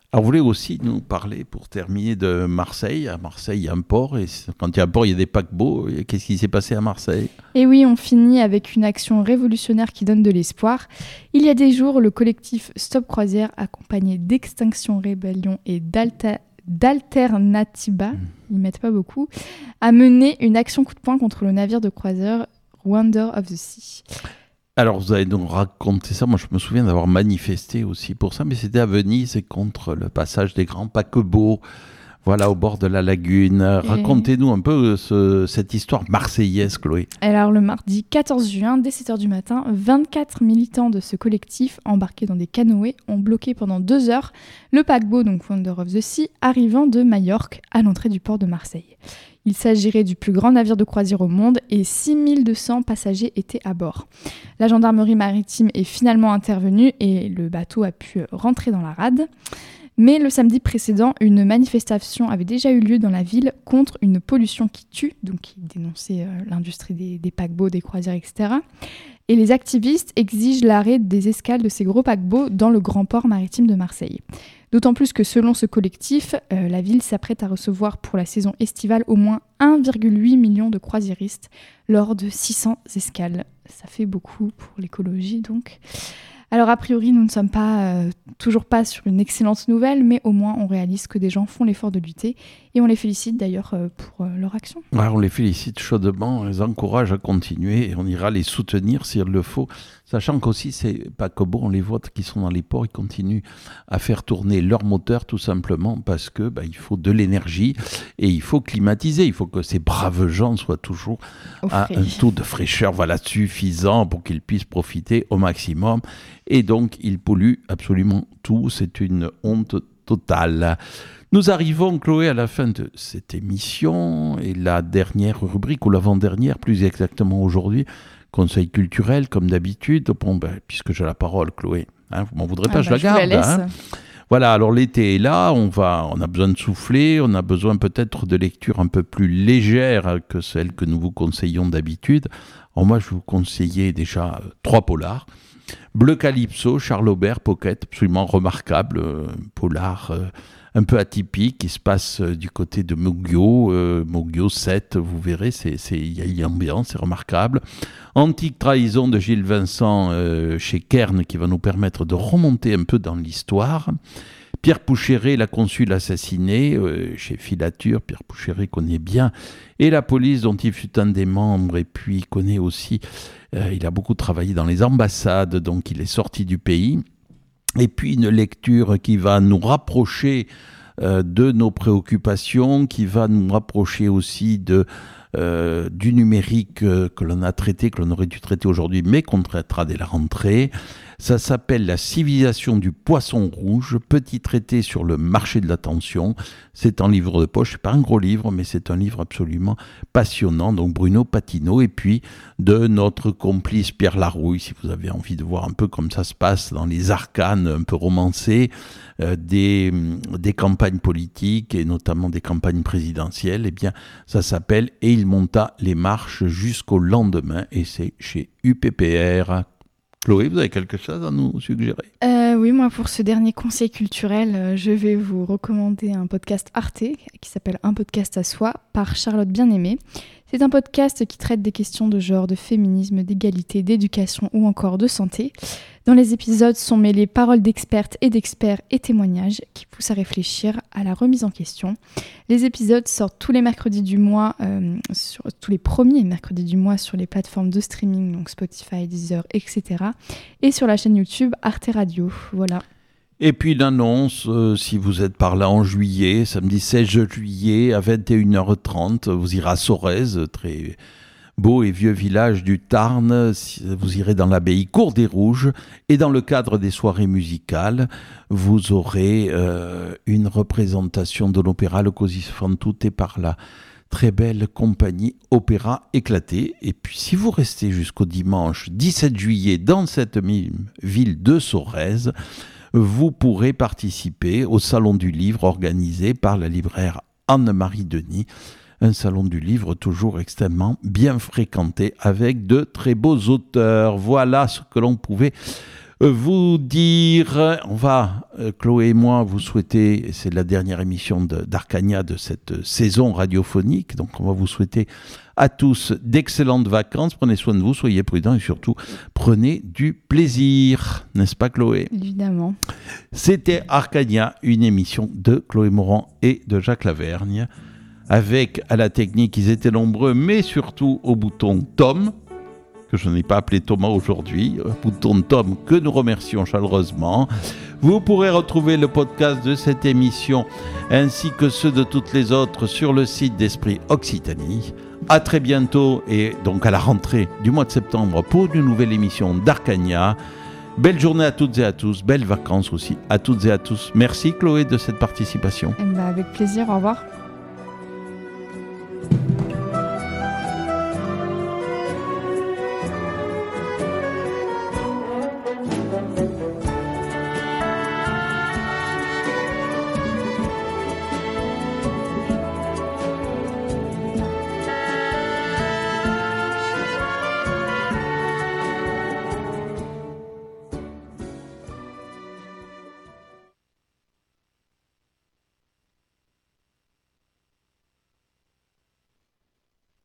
Alors, vous voulez aussi nous parler, pour terminer, de Marseille. À Marseille, il y a un port, et quand il y a un port, il y a des paquebots. Et qu'est-ce qui s'est passé à Marseille ? Et oui, on finit avec une action révolutionnaire qui donne de l'espoir. Il y a des jours, le collectif Stop Croisière, accompagné d'Extinction Rébellion et d'Alta... d'Alternativa, mmh. ils mettent pas beaucoup, a mené une action coup de poing contre le navire de croisière Wonder of the Sea. Alors, vous allez nous raconter ça. Moi, je me souviens d'avoir manifesté aussi pour ça, mais c'était à Venise et contre le passage des grands paquebots, voilà, au bord de la lagune. Et... Racontez-nous un peu ce, cette histoire marseillaise, Chloé. Alors, le mardi quatorze juin, dès sept heures du matin, vingt-quatre militants de ce collectif, embarqués dans des canoës, ont bloqué pendant deux heures le paquebot, donc Wonder of the Sea, arrivant de Majorque à l'entrée du port de Marseille. Il s'agirait du plus grand navire de croisière au monde et six mille deux cents passagers étaient à bord. La gendarmerie maritime est finalement intervenue et le bateau a pu rentrer dans la rade. Mais le samedi précédent, une manifestation avait déjà eu lieu dans la ville contre une pollution qui tue, donc qui dénonçait euh, l'industrie des, des paquebots, des croisières, et cetera. Et les activistes exigent l'arrêt des escales de ces gros paquebots dans le grand port maritime de Marseille. D'autant plus que selon ce collectif, euh, la ville s'apprête à recevoir pour la saison estivale au moins un virgule huit million de croisiéristes lors de six cents escales. Ça fait beaucoup pour l'écologie donc. Alors a priori, nous ne sommes pas, euh, toujours pas sur une excellente nouvelle, mais au moins on réalise que des gens font l'effort de lutter et on les félicite d'ailleurs euh, pour euh, leur action. Ouais, on les félicite chaudement, on les encourage à continuer et on ira les soutenir s'il le faut, sachant qu'aussi ces paquebots, on les voit qui sont dans les ports, ils continuent à faire tourner leur moteur tout simplement parce que bah, il faut de l'énergie et il faut climatiser, il faut que ces braves gens soient toujours Au à frais. un taux de fraîcheur voilà, suffisant pour qu'ils puissent profiter au maximum. Et donc, ils polluent absolument tout. C'est une honte totale. Nous arrivons, Chloé, à la fin de cette émission. Et la dernière rubrique, ou l'avant-dernière, plus exactement aujourd'hui, conseil culturel, comme d'habitude. Bon, ben, puisque j'ai la parole, Chloé, hein, vous m'en voudrez pas, Ah je bah, la je vous la garde. laisse. Hein. Voilà, alors l'été est là, on, va, on a besoin de souffler, on a besoin peut-être de lectures un peu plus légères que celles que nous vous conseillons d'habitude. Alors moi, je vous conseillais déjà euh, trois polars. Bleu Calypso, Charles Aubert, Pocket, absolument remarquable, euh, polar euh, un peu atypique, qui se passe euh, du côté de Moggio, euh, Moggio sept, vous verrez, c'est, c'est, y a une ambiance, c'est remarquable. Antique Trahison de Gilles Vincent euh, chez Kern, qui va nous permettre de remonter un peu dans l'histoire. Pierre Poucheret, La Consule assassinée, euh, chez Filature, Pierre Poucheret connaît bien, et La Police dont il fut un des membres, et puis il connaît aussi, euh, il a beaucoup travaillé dans les ambassades, donc il est sorti du pays. Et puis une lecture qui va nous rapprocher euh, de nos préoccupations, qui va nous rapprocher aussi de... Euh, du numérique euh, que l'on a traité, que l'on aurait dû traiter aujourd'hui, mais qu'on traitera dès la rentrée. Ça s'appelle La civilisation du poisson rouge, petit traité sur le marché de l'attention. C'est un livre de poche, c'est pas un gros livre, mais c'est un livre absolument passionnant. Donc Bruno Patino, et puis de notre complice Pierre Larouille, si vous avez envie de voir un peu comme ça se passe dans les arcanes un peu romancées euh, des, des campagnes politiques et notamment des campagnes présidentielles, eh bien ça s'appelle « Et il monta les marches jusqu'au lendemain » et c'est chez U P P R. Chloé, vous avez quelque chose à nous suggérer ? Euh, oui, moi pour ce dernier conseil culturel, euh, je vais vous recommander un podcast Arte qui s'appelle Un podcast à soi par Charlotte Bien-Aimée. C'est un podcast qui traite des questions de genre, de féminisme, d'égalité, d'éducation ou encore de santé. Dans les épisodes sont mêlées paroles d'expertes et d'experts et témoignages qui poussent à réfléchir à la remise en question. Les épisodes sortent tous les mercredis du mois, euh, sur, tous les premiers mercredis du mois sur les plateformes de streaming, donc Spotify, Deezer, et cetera. Et sur la chaîne YouTube Arte Radio. Voilà. Et puis l'annonce, euh, si vous êtes par là en juillet, samedi seize juillet à vingt et une heures trente, vous irez à Sorèze, très beau et vieux village du Tarn, vous irez dans l'abbaye Cour des Rouges, et dans le cadre des soirées musicales, vous aurez euh, une représentation de l'opéra Le Così fan tutte par la très belle compagnie Opéra Éclaté. Et puis si vous restez jusqu'au dimanche dix-sept juillet dans cette même ville de Sorèze, vous pourrez participer au Salon du Livre organisé par la libraire Anne-Marie Denis. Un salon du livre toujours extrêmement bien fréquenté avec de très beaux auteurs. Voilà ce que l'on pouvait vous dire, on va, euh, Chloé et moi, vous souhaiter, c'est la dernière émission de, d'Arcania de cette saison radiophonique, donc on va vous souhaiter à tous d'excellentes vacances, prenez soin de vous, soyez prudents et surtout prenez du plaisir, n'est-ce pas Chloé ? Évidemment. C'était Arcania, une émission de Chloé Morand et de Jacques Lavergne, avec à la technique, ils étaient nombreux, mais surtout au bouton Tom, que je n'ai pas appelé Thomas aujourd'hui, bouton Tom que nous remercions chaleureusement. Vous pourrez retrouver le podcast de cette émission ainsi que ceux de toutes les autres sur le site d'Esprit Occitanie. À très bientôt et donc à la rentrée du mois de septembre pour une nouvelle émission d'Arcania. Belle journée à toutes et à tous, belles vacances aussi à toutes et à tous. Merci Chloé de cette participation. Eh ben, avec plaisir, au revoir.